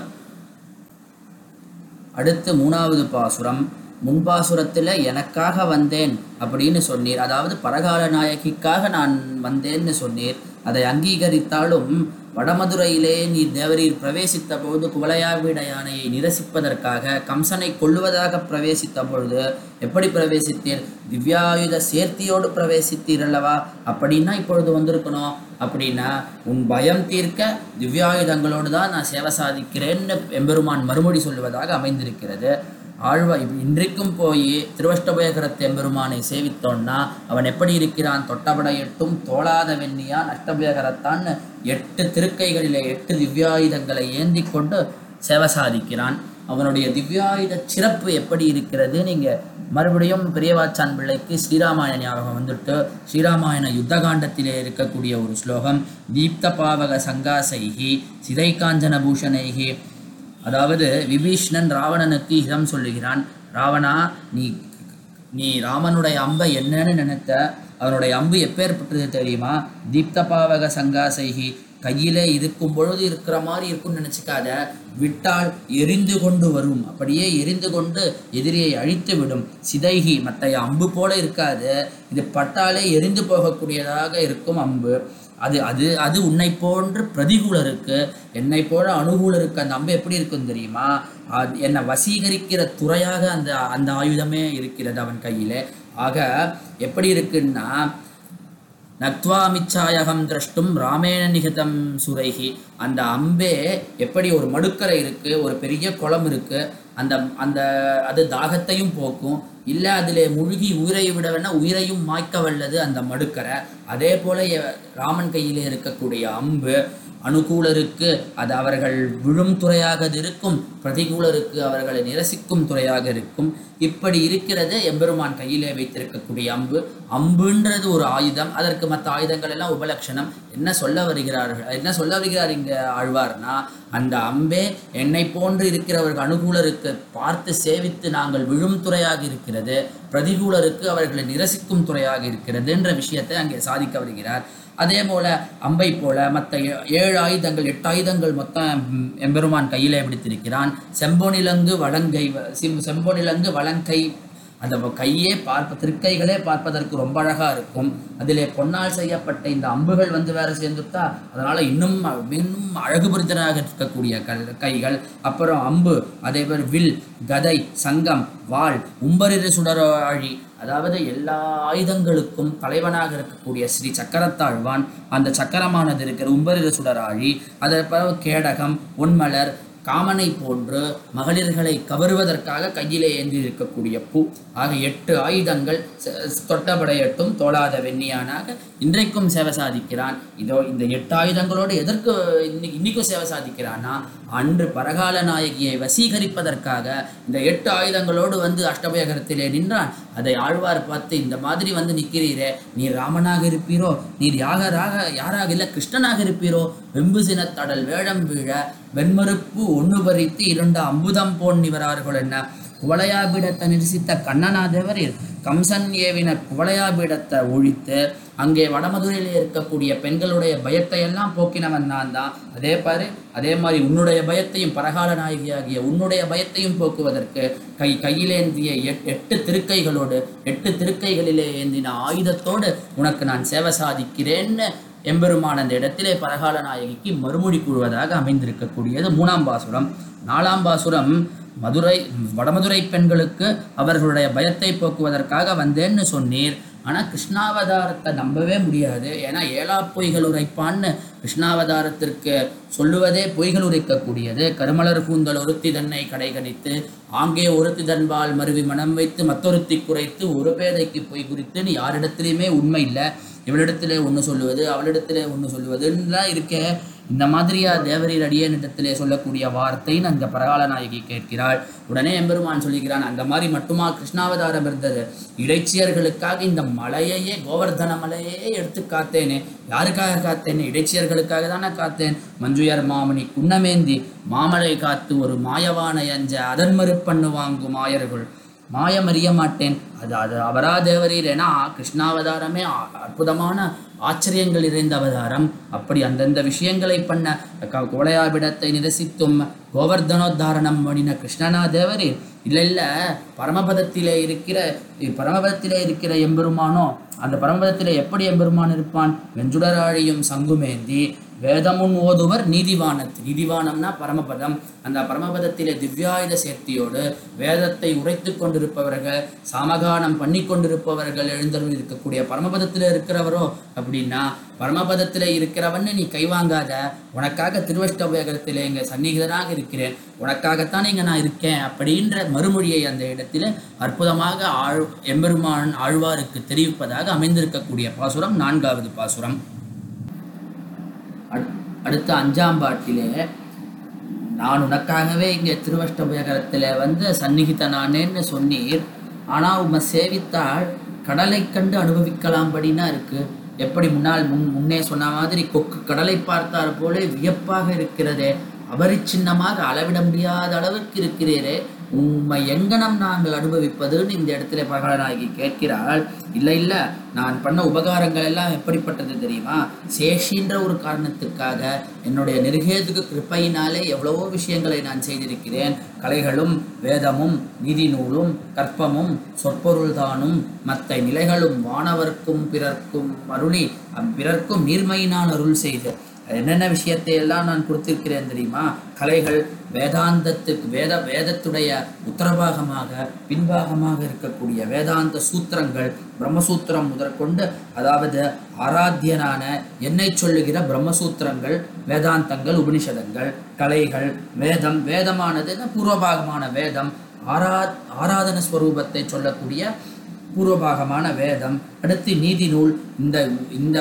அடுத்து மூணாவது பாசுரம். முன்பாசுரத்தில் எனக்காக வந்தேன் அப்படின்னு சொன்னீர், அதாவது பரகால நாயகிக்காக நான் வந்தேன்னு சொன்னீர். அதை அங்கீகரித்தாலும் வடமதுரையிலே நீ தேவரீர் பிரவேசித்த பொழுது குவலையாவிட யானையை நிரசிப்பதற்காக கம்சனை கொள்ளுவதாக பிரவேசித்த பொழுது எப்படி பிரவேசித்தீர்? திவ்யாயுத சேர்த்தியோடு பிரவேசித்தீர் அல்லவா? அப்படின்னா இப்பொழுது வந்திருக்கணும். அப்படின்னா உன் பயம் தீர்க்க திவ்யாயுதங்களோடு தான் நான் சேவை சாதிக்கிறேன்னு எம்பெருமான் மறுமொழி சொல்லுவதாக அமைந்திருக்கிறது. ஆழ்வா இன்றைக்கும் போய் திருவஷ்டபேகரத்து எம்பெருமானை சேவித்தோன்னா அவன் எப்படி இருக்கிறான்? தொட்டபட எட்டும் தோளாத வெண்ணியான் அஷ்டபேகரத்தான் எட்டு திருக்கைகளிலே எட்டு திவ்யாயுதங்களை ஏந்தி கொண்டு சேவை சாதிக்கிறான். அவனுடைய திவ்யாயுத சிறப்பு எப்படி இருக்கிறது? நீங்கள் மறுபடியும் பெரியவாச்சான் பிள்ளைக்கு ஸ்ரீராமாயண ஞாபகம் வந்துட்டு, ஸ்ரீராமாயண யுத்தகாண்டத்திலே இருக்கக்கூடிய ஒரு ஸ்லோகம், தீப்த பாவக சங்காசைகி சிதை காஞ்சன பூஷணைகி. அதாவது விபீஷ்ணன் ராவணனுக்கு இதம் சொல்லுகிறான், ராவணா நீ நீ ராமனுடைய அம்பை என்னன்னு நினைத்த, அவனுடைய அம்பு எப்பேற்பட்டது தெரியுமா? தீப்த பாவக சங்காசைகி, கையிலே இருக்கும் பொழுது இருக்கிற மாதிரி இருக்கும்னு நினச்சிக்காத, விட்டால் எரிந்து கொண்டு வரும், அப்படியே எரிந்து கொண்டு எதிரியை அழித்து விடும். சிதைகி, மற்ற அம்பு போல இருக்காது, இது பட்டாலே எரிந்து போகக்கூடியதாக இருக்கும் அம்பு. அது அது அது உன்னை போன்று பிரதிகூலருக்கு, என்னை போல அனுகூலருக்கு அந்த அம்பு எப்படி இருக்கும் தெரியுமா? அது என்னை வசீகரிக்கிற துறையாக அந்த அந்த ஆயுதமே இருக்கிறது அவன் கையில். ஆக எப்படி இருக்குன்னா, நக்வாமிச்சாயகம் திரஷ்டும் ராமேண நிகதம் சுரைகி, அந்த அம்பே எப்படி ஒரு மடுக்கரை இருக்குது, ஒரு பெரிய குளம் இருக்குது, அந்த அந்த அது தாகத்தையும் போக்கும், இல்லை அதிலே முழுகி உயிரை விடவேன்னா உயிரையும் மாய்க்க வல்லது அந்த மடுக்கரை. அதே போல ராமன் கையிலே இருக்கக்கூடிய அம்பு அனுகூலருக்கு அது அவர்கள் விழும் துறையாக இருக்கும், பிரதிகூலருக்கு அவர்களை நிரசிக்கும் துறையாக இருக்கும். இப்படி இருக்கிறது எம்பெருமான் கையிலே வைத்திருக்கக்கூடிய அம்பு. அம்புன்றது ஒரு ஆயுதம், அதற்கு மற்ற ஆயுதங்கள் எல்லாம் உபலட்சணம். என்ன சொல்ல வருகிறார்கள், என்ன சொல்ல வருகிறார் இங்க ஆழ்வார்னா, அந்த அம்பே என்னை போன்று இருக்கிறவர்கள் அனுகூலருக்கு பார்த்து சேவித்து நாங்கள் விழும் துறையாக இருக்கிறது, பிரதிகூலருக்கு அவர்களை நிரசிக்கும் துறையாக இருக்கிறது என்ற விஷயத்தை அங்கே சாதிக்க வருகிறார். அதே போல அம்பை போல மற்ற ஏழு ஆயுதங்கள் எட்டு ஆயுதங்கள் மொத்தம் எம்பெருமான் கையிலே பிடித்திருக்கிறான். செம்பொனிலங்கு வலங்கை செம்பொனிலங்கு வலங்கை அந்த கையே பார்ப்ப திருக்கைகளே பார்ப்பதற்கு ரொம்ப அழகா இருக்கும். அதிலே பொன்னால் செய்யப்பட்ட இந்த அம்புகள் வந்து வேற சேர்ந்துட்டா அதனால இன்னும் இன்னும் அழகு புரிதனாக இருக்கக்கூடிய கல் கைகள். அப்புறம் அம்பு, அதே போல் வில், கதை, சங்கம், வாள், உம்பரிரு சுடராழி, அதாவது எல்லா ஆயுதங்களுக்கும் தலைவனாக இருக்கக்கூடிய ஸ்ரீ சக்கரத்தாழ்வான். அந்த சக்கரமானது இருக்கிற உம்பரிரு சுடராழி, அதே பிறகு கேடகம், ஒன்மலர், காமனை போன்று மகளிர்களை கவருவதற்காக கையிலே ஏந்தி இருக்கக்கூடிய பூ ஆக எட்டு ஆயுதங்கள் தொட்டபடையட்டும் தோளாத வெண்ணியானாக இன்றைக்கும் சேவை சாதிக்கிறான். இதோ இந்த எட்டு ஆயுதங்களோடு எதற்கு இன்னைக்கு இன்னைக்கும் சேவை சாதிக்கிறான்னா, அன்று பரகால நாயகியை வசீகரிப்பதற்காக இந்த எட்டு ஆயுதங்களோடு வந்து அஷ்டபயகரத்திலே நின்றான். அதை ஆழ்வார் பார்த்து, இந்த மாதிரி வந்து நிற்கிறீரே, நீர் ராமனாக இருப்பீரோ, நீர் யாகராக யாராக இல்லை கிருஷ்ணனாக இருப்பீரோ, வெம்பு சினத்தடல் வேழம் வீழ வெண்மறுப்பு ஒன்று பறித்து இரண்டு அம்புதம் போன் நிவரார்கள் என்ன, குவளையாபீடத்தை நிரசித்த கண்ணனாதேவரில் கம்சன் ஏவின குவளையாபீடத்தை ஒழித்து அங்கே வடமதுரையிலே இருக்கக்கூடிய பெண்களுடைய பயத்தை எல்லாம் போக்கினவன் நான் தான். அதே பாரு, அதே மாதிரி உன்னுடைய பயத்தையும் பரகால நாயகியாகிய உன்னுடைய பயத்தையும் போக்குவதற்கு கை கையிலேந்திய எட்டு திருக்கைகளோடு எட்டு திருக்கைகளிலே ஏந்தின ஆயுதத்தோடு உனக்கு நான் சேவை சாதிக்கிறேன்னு எம்பெருமான் அந்த இடத்திலே பரகால நாயகிக்கு மறுமொழி கூறுவதாக அமைந்திருக்கக்கூடியது மூணாம் பாசுரம். நாலாம் பாசுரம் மதுரை வடமதுரை பெண்களுக்கு அவர்களுடைய பயத்தை போக்குவதற்காக வந்தேன்னு சொன்னீர். ஆனால் கிருஷ்ணாவதாரத்தை நம்பவே முடியாது. ஏன்னா ஏழா பொய்கள் உரைப்பான்னு கிருஷ்ணாவதாரத்திற்கு சொல்லுவதே பொய்கள் உரைக்கக்கூடியது. கருமலர் கூந்தல் ஒருத்தி தன்னை கடைகணித்து ஆங்கே ஒருத்தி தன்பால் மருவி மனம் வைத்து மற்றொருத்தி குறைத்து ஒரு பேதைக்கு பொய் குறித்துன்னு யாரிடத்துலையுமே உண்மை இல்லை. இவளிடத்திலே ஒன்று சொல்லுவது அவளிடத்திலே ஒன்று சொல்லுவதுலாம் இருக்கே. இந்த மாதிரியா தேவரீர் அடியேனிடத்திலே சொல்லக்கூடிய வார்த்தைன்னு அந்த பரகால நாயகி கேட்கிறாள். உடனே எம்பெருமான் சொல்லுகிறான், அந்த மாதிரி மட்டுமா கிருஷ்ணாவதாரம் இருந்தது, இடைச்சியர்களுக்காக இந்த மலையையே கோவர்தன மலையே எடுத்து காத்தேனே. யாருக்காக காத்தேனே? இடைச்சியர்களுக்காக தானே காத்தேன். மஞ்சுயர் மாமணி குன்னமேந்தி மாமலை காத்து ஒரு மாயவான எஞ்ச அதன் மறுப்பண்ணு வாங்கும் மாயர்கள் மாயம் அறிய மாட்டேன். அது அது அவரா தேவரீர். ஏன்னா கிருஷ்ணாவதாரமே அற்புதமான ஆச்சரியங்கள் இறைந்த அவதாரம். அப்படி அந்தந்த விஷயங்களை பண்ண குவளையாபிடத்தை நிரசித்தும் கோவர்தனோத்தாரணம் பண்ணின கிருஷ்ணனா தேவரீர். இல்லை இல்லை பரமபதத்திலே இருக்கிற பரமபதத்திலே இருக்கிற எம்பெருமானோ அந்த பரமபதத்திலே எப்படி எம்பெருமான் இருப்பான்? வெஞ்சுடராழியும் சங்குமேந்தி வேதமுன் ஓதுவர் நீதிவானத்து. நீதிவானம்னா பரமபதம். அந்த பரமபதத்திலே திவ்யாயுத சேர்த்தியோடு வேதத்தை உரைத்து கொண்டிருப்பவர்கள், சாமகானம் பண்ணி கொண்டிருப்பவர்கள் எழுந்தருள் இருக்கக்கூடிய பரமபதத்தில் இருக்கிறவரோ அப்படின்னா, பரமபதத்தில் இருக்கிறவன்னு நீ கைவாங்காத. உனக்காக திருவஷ்டபயகரத்திலே இங்கே சந்நிகிதனாக இருக்கிறேன், உனக்காகத்தான் இங்கே நான் இருக்கேன் அப்படின்ற மறுமொழியை அந்த இடத்துல அற்புதமாக ஆழ் எம்பெருமான் ஆழ்வாருக்கு தெரிவிப்பதாக அமைந்திருக்கக்கூடிய பாசுரம் நான்காவது பாசுரம். அடுத்த அஞ்சாம் பாட்டிலே, நான் உனக்காகவே இங்கே திருவஷ்டபயகரத்தில் வந்து சந்நிகிதனானேன்னு சொன்னீர், ஆனால் உம்மை சேவித்தால் கடலை கண்டு அனுபவிக்கலாம்படினா இருக்கு. எப்படி முன்னால் முன் முன்னே சொன்ன மாதிரி கொக்கு கடலை பார்த்தார் போல வியப்பாக இருக்கிறதே, அபரிச்சின்னமாக அளவிட முடியாத அளவுக்கு இருக்கிறீரே, உண்மை எங்கனம் நாங்கள் அனுபவிப்பதுன்னு இந்த இடத்துல பரகாலநாயகி கேட்கிறாள். இல்லை இல்லை நான் பண்ண உபகாரங்கள் எல்லாம் எப்படிப்பட்டது தெரியுமா? சேஷின்ற ஒரு காரணத்துக்காக என்னுடைய நிர்கேதுக்கு கிருப்பையினாலே எவ்வளவோ விஷயங்களை நான் செய்திருக்கிறேன். கலைகளும் வேதமும் நீதி நூலும் கற்பமும் சொற்பொருள்தானும் மற்ற நிலைகளும் வானவர்க்கும் பிறர்க்கும் அருளி அப்பிறர்க்கும் நீர்மையினால் அருள் செய்து என்னென்ன விஷயத்தை எல்லாம் நான் கொடுத்திருக்கிறேன் தெரியுமா? கலைகள் வேதாந்தத்துக்கு வேத வேதத்துடைய உத்தரபாகமாக பின்பாகமாக இருக்கக்கூடிய வேதாந்த சூத்திரங்கள், பிரம்மசூத்திரம் முதற்கொண்டு, அதாவது ஆராத்தியனான என்னை சொல்லுகிற பிரம்மசூத்திரங்கள், வேதாந்தங்கள், உபனிஷதங்கள், கலைகள், வேதம் வேதமானது பூர்வபாகமான வேதம், ஆரா ஆராதன ஸ்வரூபத்தை சொல்லக்கூடிய பூர்வபாகமான வேதம், அடுத்து நீதி நூல், இந்த இந்த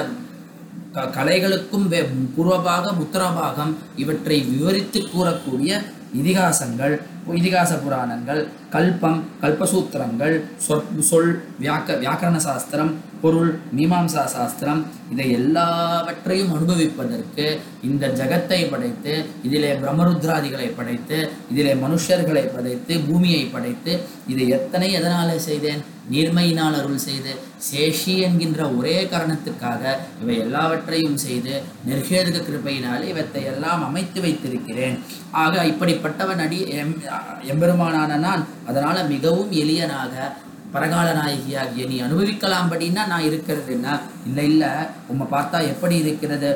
க கலைகளுக்கும் வே பூர்வபாகம் உத்தரபாகம் இவற்றை விவரித்து கூறக்கூடிய இதிகாசங்கள், இதிகாச புராணங்கள், கல்பம், கல்பசூத்திரங்கள், சொற் சொல் வியாக்க வியாக்கரண சாஸ்திரம், பொருள், மீமாம்சா சாஸ்திரம், இதை எல்லாவற்றையும் அனுபவிப்பதற்கு இந்த ஜகத்தை படைத்து, இதிலே பிரம்மருத்ராதிகளை படைத்து, இதிலே மனுஷர்களை படைத்து, பூமியை படைத்து, இதை எத்தனை எதனாலே செய்தேன்? நீர்மையினால் அருள் செய்து சேஷி என்கின்ற ஒரே காரணத்துக்காக இவை எல்லாவற்றையும் செய்து நிர்ஹேதுக கிருபையினாலே இவற்றை எல்லாம் அமைத்து வைத்திருக்கிறேன். ஆக இப்படிப்பட்டவன் அடி எம் எம்பெருமானான நான் அதனால மிகவும் எளியனாக பரகால நாயகியாகிய நீ அனுபவிக்கலாம்படின்னா நான் இருக்கிறது என்ன? இல்லை இல்லை, உம்மை பார்த்தா எப்படி இருக்கிறது?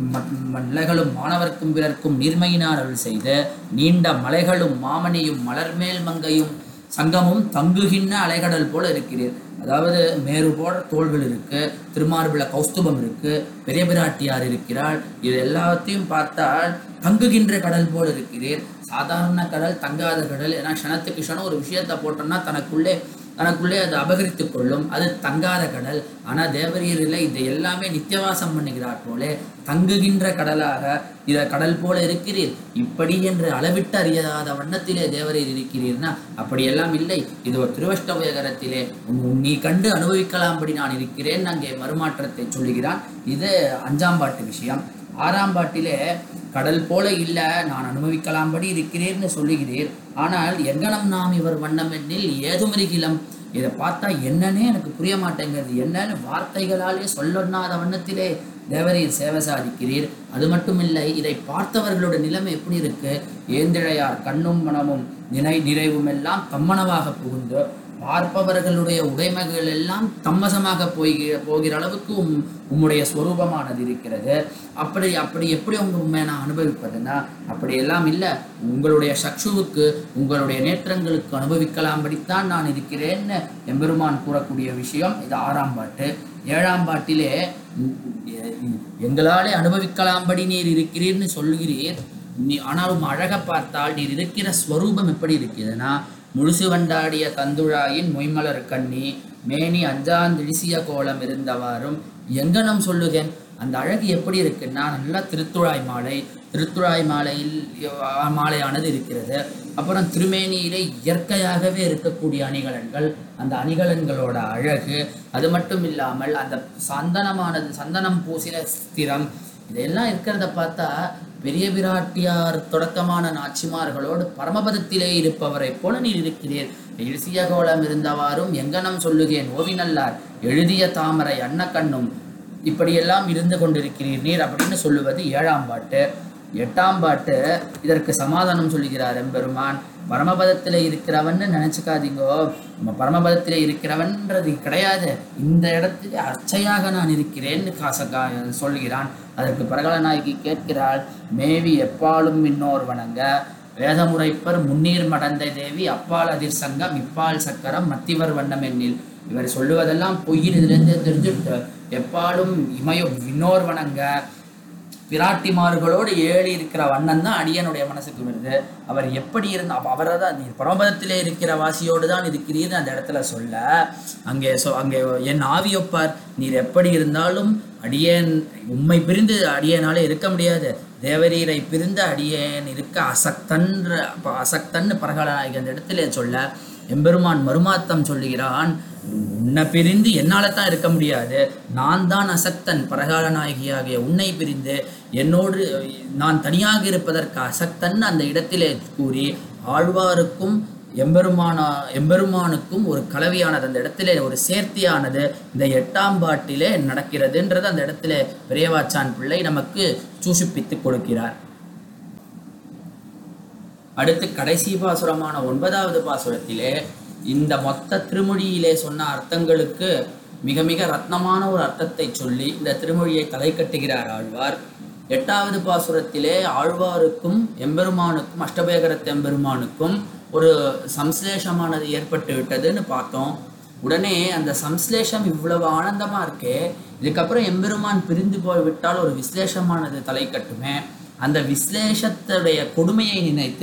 மலைகளும் மாணவர்க்கும் பிறர்க்கும் நீர்மையினால் அருள் செய்து நீண்ட மலைகளும் மாமணியும் மலர்மேல் மங்கையும் சங்கமும் தங்குகின்ற அலைகடல் போல இருக்கிறீர். அதாவது மேரு போல தோள்கள் இருக்கு, திருமார்பிள கௌஸ்துபம் இருக்கு, பெரிய பிராட்டியார் இருக்கிறாள். இது எல்லாத்தையும் பார்த்தால் தங்குகின்ற கடல் போல் இருக்கிறீர். சாதாரண கடல், தங்காத கடல். ஏன்னா க்ஷணத்துக்கு க்ஷணம் ஒரு விஷயத்தை போட்டோம்னா தனக்குள்ளே தனக்குள்ளே அது அபகரித்து கொள்ளும். அது தங்காத கடல். ஆனால் தேவரீரில் இதை எல்லாமே நித்தியவாசம் பண்ணுகிறார் போலே தங்குகின்ற கடலாக இத கடல் போல இருக்கிறீர். இப்படி என்று அளவிட்டு அறியாத வண்ணத்திலே தேவரீர் இருக்கிறீர்னா அப்படியெல்லாம் இல்லை. இது ஒரு திருவஷ்டவயகரத்திலே நீ கண்டு அனுபவிக்கலாம்படி நான் இருக்கிறேன் அங்கே மறுமாற்றத்தை சொல்லுகிறான். இது அஞ்சாம் பாட்டு விஷயம். ஆறாம் பாட்டிலே கடல் போல இல்லை, நான் அனுபவிக்கலாம்படி இருக்கிறேன்னு சொல்லுகிறீர். ஆனால் எங்கனம் நாம் இவர் வண்ணம் எண்ணில் ஏதுமறிகிலம். இதை பார்த்தா என்னன்னே எனக்கு புரிய மாட்டேங்கிறது. என்னன்னு வார்த்தைகளாலே சொல்லொண்ணாத வண்ணத்திலே தேவரீர் சேவை சாதிக்கிறீர். அது மட்டும் இல்லை, இதை பார்த்தவர்களோட நிலைமை எப்படி இருக்கு? ஏந்திழையார் கண்ணும் மனமும் நினை நிறைவும் எல்லாம் தம்மனவாக புகுந்து பார்ப்பவர்களுடைய உடைமைகள் எல்லாம் தம்மசமாக போகிற போகிற அளவுக்கு உம் உம்முடைய ஸ்வரூபமானது இருக்கிறது. அப்படி அப்படி எப்படி உங்க உண்மை நான் அனுபவிப்பதுன்னா அப்படியெல்லாம் இல்லை. உங்களுடைய சக்ஷுவுக்கு, உங்களுடைய நேற்றங்களுக்கு அனுபவிக்கலாம்படித்தான் நான் இருக்கிறேன்னு எம்பெருமான் கூறக்கூடிய விஷயம் இது ஆறாம் பாட்டு. ஏழாம் பாட்டிலே எங்களாலே அனுபவிக்கலாம்படி நீர் இருக்கிறீர்னு சொல்கிறீர். நீ ஆனாலும் அழக பார்த்தால் நீர் இருக்கிற ஸ்வரூபம் எப்படி இருக்குதுன்னா, முழுசு வண்டாடிய தந்துழாயின் மொய்மலர் கண்ணி மேனி அஞ்சாந்திழிசிய கோலம் இருந்தவாறும் எங்கனம் சொல்லுகேன். அந்த அழகு எப்படி இருக்குன்னா, நல்லா திருத்துழாய் மாலை, திருத்துழாய் மாலையில் மாலையானது இருக்கிறது. அப்புறம் திருமேனியிலே இயற்கையாகவே இருக்கக்கூடிய அணிகலன்கள், அந்த அணிகலன்களோட அழகு, அது மட்டும் இல்லாமல் அந்த சந்தனமானது, சந்தனம் பூசின ஸ்திரம், இதெல்லாம் இருக்கிறத பார்த்தா பெரிய பிராட்டியார் தொடக்கமான நாச்சிமார்களோடு பரமபதத்திலே இருப்பவரை போல நீர் இருக்கிறீர். எழுசிய கோலம் இருந்தவாறும் எங்கனம் சொல்லுகேன் ஓவிநல்லார் எழுதிய தாமரை அன்னக்கண்ணும் இப்படியெல்லாம் இருந்து கொண்டிருக்கிறீர் நீர் அப்படின்னு சொல்லுவது ஏழாம் பாட்டு. எட்டாம் பாட்டு இதற்கு சமாதானம் சொல்லுகிறார் எம்பெருமான். பரமபதத்திலே இருக்கிறவன்னு நினைச்சுக்காதீங்கோ, நம்ம பரமபதத்திலே இருக்கிறவன்றது கிடையாது, இந்த இடத்துல அர்ச்சையாக நான் இருக்கிறேன்னு காசக்கா சொல்கிறான். அதற்கு பரகாலநாயகி கேட்கிறாள், மேவி எப்பாலும் இன்னோர் வணங்க வேதமுறைப்பர் முன்னீர் மடந்தை தேவி அப்பால் அதிர் சங்கம் இப்பால் சக்கரம் மத்திவர் வண்ணம் எண்ணில். இவர் சொல்லுவதெல்லாம் பொய்யின் இதிலிருந்து தெரிஞ்சுட்டு எப்பாலும் இமையோ இன்னோர் வணங்க பிராட்டிமார்களோடு ஏழி இருக்கிற வண்ணம் தான் அடியனுடைய மனசுக்கு வருது. அவர் எப்படி இருந்தா அப்போ அவரை தான் நீர் பரமபதத்திலே இருக்கிற வாசியோடு தான் இருக்கிறீர் அந்த இடத்துல சொல்ல, அங்கே சொ அங்கே என் ஆவியொப்பார் நீர் எப்படி இருந்தாலும் அடியேன் உம்மை பிரிந்து அடியேனாலே இருக்க முடியாது, தேவரீரை பிரிந்து அடியேன் இருக்க அசக்தன்ற அசக்தன்னு பரகாலநாயகி அந்த இடத்துல சொல்ல, எம்பெருமான் மறுமாத்தம் சொல்லுகிறான், உன்னை பிரிந்து என்னால தான் இருக்க முடியாது, நான் தான் அசக்தன், பரகாலநாயகியாகிய உன்னை பிரிந்து என்னோடு நான் தனியாக இருப்பதற்கு அசக்தன் அந்த இடத்திலே கூறி ஆழ்வாருக்கும் எம்பெருமானா எம்பெருமானுக்கும் ஒரு கலவையானது, அந்த இடத்திலே ஒரு சேர்த்தியானது இந்த எட்டாம் பாட்டிலே நடக்கிறதுன்றது அந்த இடத்திலே பெரியவாச்சான் பிள்ளை நமக்கு சூசிப்பித்து கொடுக்கிறார். அடுத்து கடைசி பாசுரமான ஒன்பதாவது பாசுரத்திலே இந்த மொத்த திருமொழியிலே சொன்ன அர்த்தங்களுக்கு மிக மிக ரத்னமான ஒரு அர்த்தத்தை சொல்லி இந்த திருமொழியை தலை கட்டுகிறார் ஆழ்வார். எட்டாவது பாசுரத்திலே ஆழ்வாருக்கும் எம்பெருமானுக்கும் அஷ்டபேகரத் எம்பெருமானுக்கும் ஒரு சம்ஸ்லேஷமானது ஏற்பட்டு விட்டதுன்னு பார்த்தோம். உடனே அந்த சம்ஸ்லேஷம் இவ்வளவு ஆனந்தமா இருக்கே, இதுக்கப்புறம் எம்பெருமான் பிரிந்து போய்விட்டால் ஒரு விஸ்லேஷமானது தலை கட்டுமே, அந்த விஸ்லேஷத்துடைய கொடுமையை நினைத்து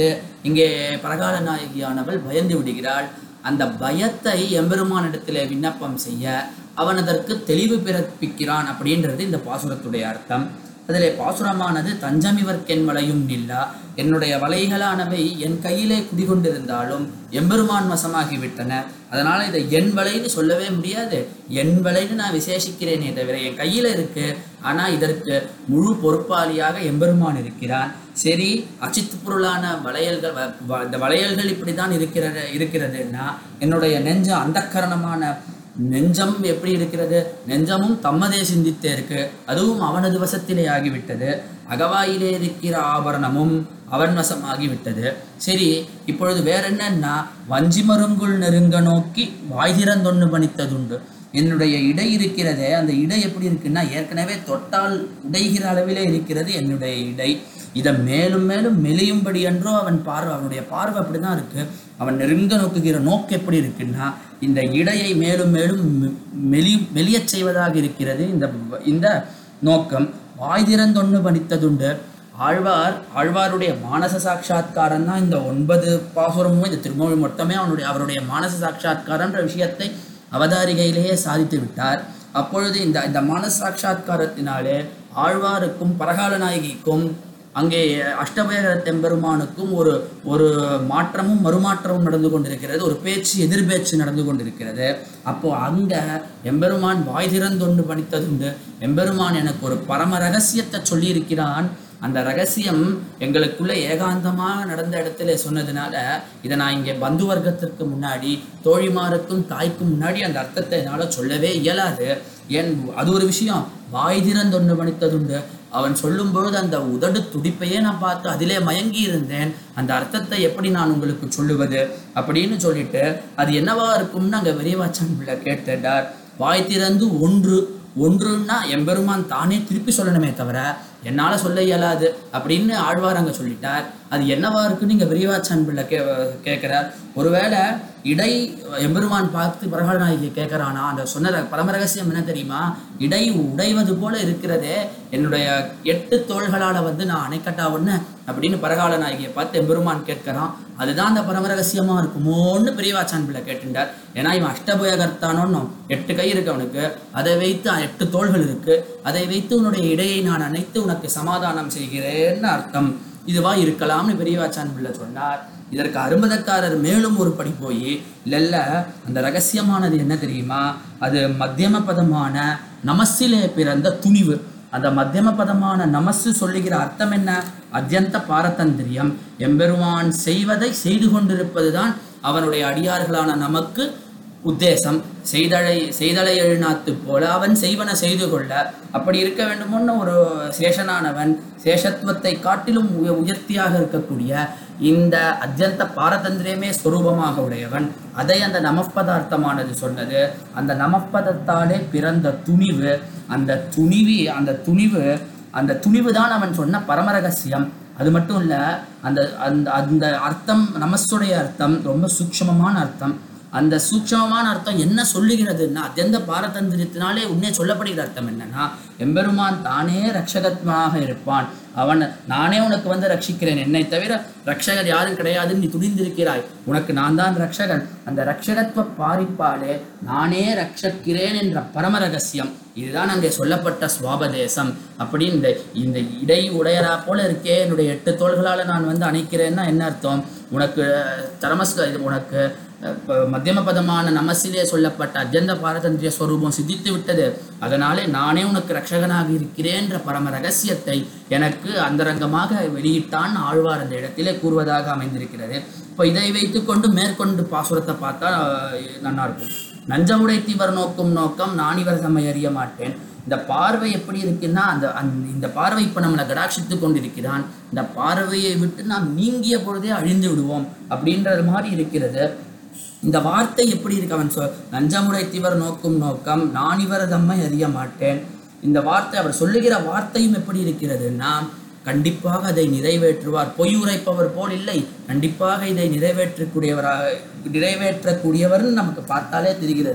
இங்கே பரகால நாயகியானவள் பயந்து விடுகிறாள். அந்த பயத்தை எம்பெருமானிடத்திலே விண்ணப்பம் செய்ய அவன் அதற்கு தெளிவு பிறப்பிக்கிறான் அப்படின்றது இந்த பாசுரத்துடைய அர்த்தம். அதிலே பாசுரமானது தஞ்சமிவர்க்கென் வலையும் நில்லா, என்னுடைய வலைகளானவை என் கையிலே குடிகொண்டிருந்தாலும் எம்பெருமான் வசமாகிவிட்டன. அதனால இதை என் வலைன்னு சொல்லவே முடியாது, என் வலைன்னு நான் விசேஷிக்கிறேனே தவிர என் கையில இருக்கு. ஆனா இதற்கு முழு பொறுப்பாளியாக எம்பெருமான் இருக்கிறான். சரி, அச்சித்து பொருளான வளையல்கள், இந்த வளையல்கள் இப்படிதான் இருக்கிறது இருக்கிறதுன்னா என்னுடைய நெஞ்ச அந்தக்கரணமான நெஞ்சம் எப்படி இருக்கிறது? நெஞ்சமும் தம்மதே சிந்தித்தே இருக்கு, அதுவும் அவனது வசத்திலே ஆகிவிட்டது. அகவாயிலே இருக்கிற ஆபரணமும் அவன் வசம் ஆகிவிட்டது. சரி, இப்பொழுது வேற என்னன்னா, வஞ்சி மருங்குள் நெருங்க நோக்கி வாய் திறந்தொன்னு பணித்ததுண்டு. என்னுடைய இடை இருக்கிறதே, அந்த இடை எப்படி இருக்குன்னா ஏற்கனவே தொட்டால் உடைகிற அளவிலே இருக்கிறது என்னுடைய இடை. இதை மேலும் மேலும் மெலியும்படி என்றோ அவன் பார்வை, அவனுடைய பார்வை அப்படிதான் இருக்கு. அவன் நெருங்க நோக்குகிற நோக்கு எப்படி இருக்குன்னா இந்த இடையை மேலும் மேலும் மெலி மெலியச் செய்வதாக இருக்கிறது இந்த இந்த நோக்கம். வாய் திறந்தொன்னு பணித்ததுண்டு. ஆழ்வார் ஆழ்வாருடைய மானச சாட்சா்காரம் தான் இந்த ஒன்பது பாசுரமும், இந்த திருமொழி மொத்தமே அவனுடைய அவருடைய மானச சாட்சா்காரன்ற விஷயத்தை அவதாரிகையிலேயே சாதித்து விட்டார். அப்பொழுது இந்த இந்த மானச சாட்சா்காரத்தினாலே ஆழ்வாருக்கும் பரகால நாயகிக்கும் அங்கே அஷ்டபயகர எம்பெருமானுக்கும் ஒரு ஒரு மாற்றமும் மறுமாற்றமும் நடந்து கொண்டிருக்கிறது, ஒரு பேச்சு எதிர்பேச்சு நடந்து கொண்டிருக்கிறது. அப்போ அங்க எம்பெருமான் வாய் திறந்தொன்று படித்ததுண்டு. எம்பெருமான் எனக்கு ஒரு பரம ரகசியத்தை சொல்லியிருக்கிறான். அந்த ரகசியம் எங்களுக்குள்ள ஏகாந்தமாக நடந்த இடத்துல சொன்னதுனால இதை நான் இங்கே பந்து வர்க்கத்திற்கு முன்னாடி, தோழிமாருக்கும் தாய்க்கும் முன்னாடி அந்த அர்த்தத்தை என்னால் சொல்லவே இயலாது. ஏன், அது ஒரு விஷயம். வாய் திறந்தொன்று பணித்ததுண்டு. அவன் சொல்லும் பொழுது அந்த உதடு துடிப்பையே நான் பார்த்து அதிலே மயங்கி இருந்தேன். அந்த அர்த்தத்தை எப்படி நான் உங்களுக்கு சொல்லுவது அப்படின்னு சொல்லிட்டு அது என்னவா இருக்கும்னு அங்கே பெரியவாச்சான் பிள்ளை கேட்டார். வாய் திறந்து ஒன்று ஒன்றுன்னா எம்பெருமான் தானே திருப்பி சொல்லணுமே தவிர என்னால் சொல்ல இயலாது அப்படின்னு ஆழ்வார் அங்கே சொல்லிட்டார். அது என்னவா இருக்குன்னு இங்கே பெரியவாச்சான் பிள்ளை கே கேட்குறார். ஒருவேளை இடை எம்பெருமான் பார்த்து பரகால நாயகி கேட்குறானா, அந்த சொன்ன பரம ரகசியம் என்ன தெரியுமா? இடை உடைவது போல இருக்கிறதே, என்னுடைய எட்டு தோள்களால் வந்து நான் அணைக்கட்டா ஒன்று அப்படின்னு பரகால நாயகியை பார்த்து எம்பெருமான் கேட்கிறான். அதுதான் அந்த பரம ரகசியமா இருக்குமோன்னு பெரியவாச்சான் பிள்ளை கேட்டுட்டார். ஏன்னா இவன் அஷ்டபயகர்த்தானோன்னு எட்டு கை இருக்கு அவனுக்கு, அதை வைத்து எட்டு தோள்கள் இருக்கு, அதை வைத்து உன்னுடைய இடையை நான் அணைத்து உனக்கு சமாதானம் செய்கிறேன்னு அர்த்தம் இதுவா இருக்கலாம்னு பெரியவாச்சான் பிள்ளை சொன்னார். இதற்கு அரும்பதக்காரர் மேலும் ஒரு படி போய் இல்ல அந்த ரகசியமானது என்ன தெரியுமா, அது மத்தியம பதமான நமசிலே பிறந்த துணிவு. அந்த மத்தியம பதமான நமசு சொல்லுகிற அர்த்தம் என்ன? அத்யந்த பாரதந்திரியம். எம்பெருமான் செய்வதை செய்து கொண்டிருப்பதுதான் அவனுடைய அடியார்களான நமக்கு உத்தேசம். செய்தலை செய்தலை எழுநாத்து போல அவன் செய்வன செய்து கொள்ள அப்படி இருக்க வேண்டுமோன்னு ஒரு சேஷனானவன் சேஷத்துவத்தை காட்டிலும் உயர்த்தியாக இருக்கக்கூடிய இந்த அத்யந்த பாரதந்திரியமே ஸ்வரூபமாக உடையவன். அதை அந்த நமப்பதார்த்தமானது சொன்னது. அந்த நமப்பதத்தாலே பிறந்த துணிவு, அந்த துணிவி அந்த துணிவு அந்த துணிவு தான் அவன் சொன்ன பரமரகசியம். அது மட்டும் இல்ல, அந்த அந்த அந்த அர்த்தம் நமசுடைய அர்த்தம் ரொம்ப சூக்ஷ்மமான அர்த்தம். அந்த சூக்ஷ்மமான அர்த்தம் என்ன சொல்லுகிறதுன்னா, அத்யந்த பாரதந்திரியத்தினாலே உன்னே சொல்லப்படுகிற அர்த்தம் என்னன்னா, எம்பெருமான் தானே ரட்சகத்வமாக இருப்பான். அவன் நானே உனக்கு வந்து ரட்சிக்கிறேன், என்னை தவிர ரட்சகர் யாரும் கிடையாதுன்னு நீ துணிந்திருக்கிறாய், உனக்கு நான் தான் ரட்சகன். அந்த ரட்சகத்துவ பாரிப்பாலே நானே ரட்சக்கிறேன் என்ற பரம ரகசியம் இதுதான் அங்கே சொல்லப்பட்ட சுவாபதேசம். அப்படி இந்த இந்த இடை உடையரா போல இருக்கே, என்னுடைய எட்டு தோள்களால் நான் வந்து அணைக்கிறேன்னா என்ன அர்த்தம்? உனக்கு தரமஸ்க இது உனக்கு மத்தியம பதமான நமசிலே சொல்லப்பட்ட அத்யந்த பாரதந்திரிய ஸ்வரூபம் சித்தித்து விட்டது. அதனாலே நானே உனக்கு ரட்சகனாக இருக்கிறேன்ற பரம ரகசியத்தை எனக்கு அந்தரங்கமாக வெளியிட்டான் ஆழ்வார் அந்த இடத்திலே கூறுவதாக அமைந்திருக்கிறது. இப்போ இதை வைத்துக்கொண்டு மேற்கொண்டு பாசுரத்தை பார்த்தா நல்லா இருக்கும். நஞ்சமுடை தீவர் நோக்கும் நோக்கம் நான் இவர் தம்மை அறிய மாட்டேன். இந்த பார்வை எப்படி இருக்குன்னா, அந்த இந்த பார்வை இப்போ நம்மளை கடாட்சித்து கொண்டிருக்கிறான். இந்த பார்வையை விட்டு நாம் நீங்கிய பொழுதே அழிந்து விடுவோம் அப்படின்றது மாதிரி இருக்கிறது. இந்த வார்த்தை எப்படி இருக்கு? அவன் சொல் நஞ்சமுடை தீவர் நோக்கும் நோக்கம் நான் இவர் தம்மை அறிய மாட்டேன். இந்த வார்த்தை அவர் சொல்லுகிற வார்த்தையும் எப்படி இருக்கிறதுன்னா, கண்டிப்பாக அதை நிறைவேற்றுவார். பொய் உரைப்பவர் போல் இல்லை, கண்டிப்பாக இதை நிறைவேற்றக்கூடியவராக நிறைவேற்றக்கூடியவர்னு நமக்கு பார்த்தாலே தெரிகிறது.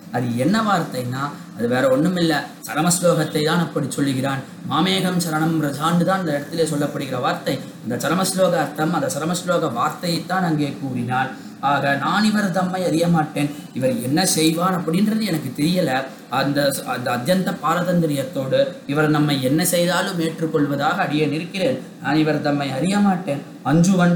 அது என்ன வார்த்தைன்னா அது வேற ஒன்றும் இல்லை, சரமஸ்லோகத்தை தான் அப்படி சொல்லுகிறான். மாமேகம் சரணம் ரஜாண்டு தான் அந்த இடத்திலே சொல்லப்படுகிற வார்த்தை. அந்த சரமஸ்லோக அர்த்தம், அந்த சரமஸ்லோக வார்த்தையைத்தான் அங்கே கூறினாள். ஆக நான் இவர் தம்மை அறிய மாட்டேன், இவர் என்ன செய்வான் அப்படின்றது எனக்கு தெரியல. அந்த அந்த அத்தியந்த பாரதந்திரியத்தோடு இவர் நம்மை என்ன செய்தாலும் ஏற்றுக்கொள்வதாக அடியேன் இருக்கிறேன். நான் இவர் தம்மை அறிய மாட்டேன். அஞ்சுவன்,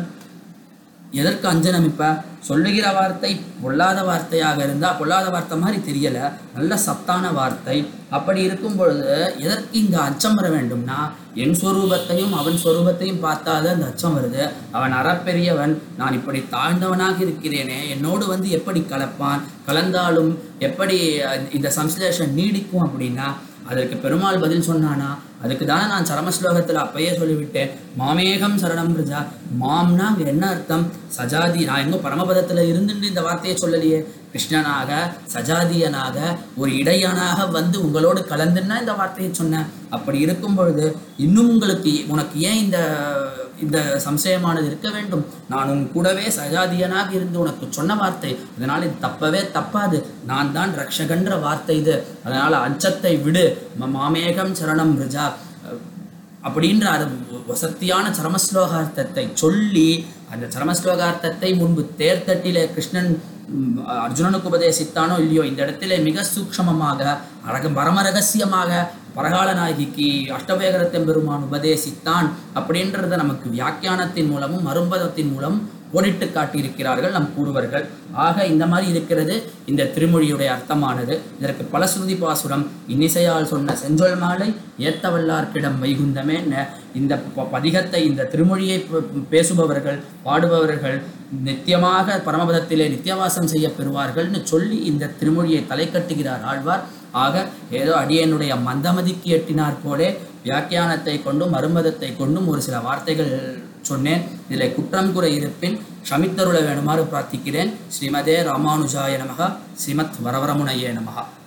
எதற்கு அஞ்சனம்? இப்ப சொல்லுகிற வார்த்தை பொல்லாத வார்த்தையாக இருந்தா பொல்லாத வார்த்தை மாதிரி தெரியல, நல்ல சத்தான வார்த்தை. அப்படி இருக்கும் பொழுது எதற்கு இங்க அச்சம் வர வேண்டும்னா, என் ஸ்வரூபத்தையும் அவன் ஸ்வரூபத்தையும் பார்த்தாத அந்த அச்சம் வருது. அவன் அறப்பெரியவன், நான் இப்படி தாழ்ந்தவனாக இருக்கிறேனே, என்னோடு வந்து எப்படி கலப்பான், கலந்தாலும் எப்படி இந்த சம்ஸ்லேஷன் நீடிக்கும் அப்படின்னா அதற்கு பெருமாள் பதில் சொன்னானா? அதுக்கு தானே நான் சரமஸ்லோகத்தில் அப்பயே சொல்லிவிட்டேன், மாமேகம் சரணம் பிரஜா. மாம்னா அங்கே என்ன அர்த்தம்? சஜாதி. நான் எங்கோ பரமபதத்தில் இருந்துட்டு இந்த வார்த்தையை சொல்லலையே. கிருஷ்ணனாக சஜாதியனாக ஒரு இடையனாக வந்து உங்களோடு கலந்துன்னா இந்த வார்த்தையை சொன்னேன். அப்படி இருக்கும் பொழுது இன்னும் உங்களுக்கு உனக்கு ஏன் இந்த இந்த சம்சயமானது இருக்க வேண்டும்? நான் உன் கூடவே சஜாதியனாக இருந்து உனக்கு சொன்ன வார்த்தை, அதனால் இது தப்பவே தப்பாது. நான் தான் ரக்ஷகன்ற வார்த்தை இது. அதனால் அச்சத்தை விடு, மாமேகம் சரணம் ரிஜா அப்படின்ற அது வசத்தியான சரமஸ்லோகார்த்தத்தை சொல்லி, அந்த சரமஸ்லோகார்த்தத்தை முன்பு தேர்தட்டிலே கிருஷ்ணன் அர்ஜுனனுக்கு உபதேசித்தானோ இல்லையோ, இந்த இடத்திலே மிக சூக்ஷமமாக அழக பரம ரகசியமாக பரகால நாயகிக்கு அஷ்டவேகரத்தெம் பெருமான் உபதேசித்தான் அப்படின்றத நமக்கு வியாக்கியானத்தின் மூலமும் மரும்பதத்தின் மூலமும் கோடிட்டு காட்டியிருக்கிறார்கள் நம் பூர்வர்கள். ஆக இந்த மாதிரி இருக்கிறது இந்த திருமொழியுடைய அர்த்தமானது. இதற்கு பல ஸ்ருதி பாசுரம், இன்னிசையால் சொன்ன செஞ்சொல் மாலை ஏத்தவல்லார்க்கிடம் வைகுந்தமே. இந்த பதிகத்தை இந்த திருமொழியை பேசுபவர்கள் பாடுபவர்கள் நித்தியமாக பரமபதத்திலே நித்தியவாசம் செய்ய பெறுவார்கள்னு சொல்லி இந்த திருமொழியை தலை கட்டுகிறார் ஆழ்வார். ஆக ஏதோ அடியனுடைய மந்தமதிக்கு எட்டினார் போலே வியாக்கியானத்தை கொண்டும் மருமதத்தை கொண்டும் ஒரு சில வார்த்தைகள் சொன்னேன். இதில் குற்றம் குறை இருப்பின் க்ஷமித்தருள வேணுமாறு பிரார்த்திக்கிறேன். ஸ்ரீமதே ராமானுஜாய நமக. ஸ்ரீமத் வரவரமுனையே நமக.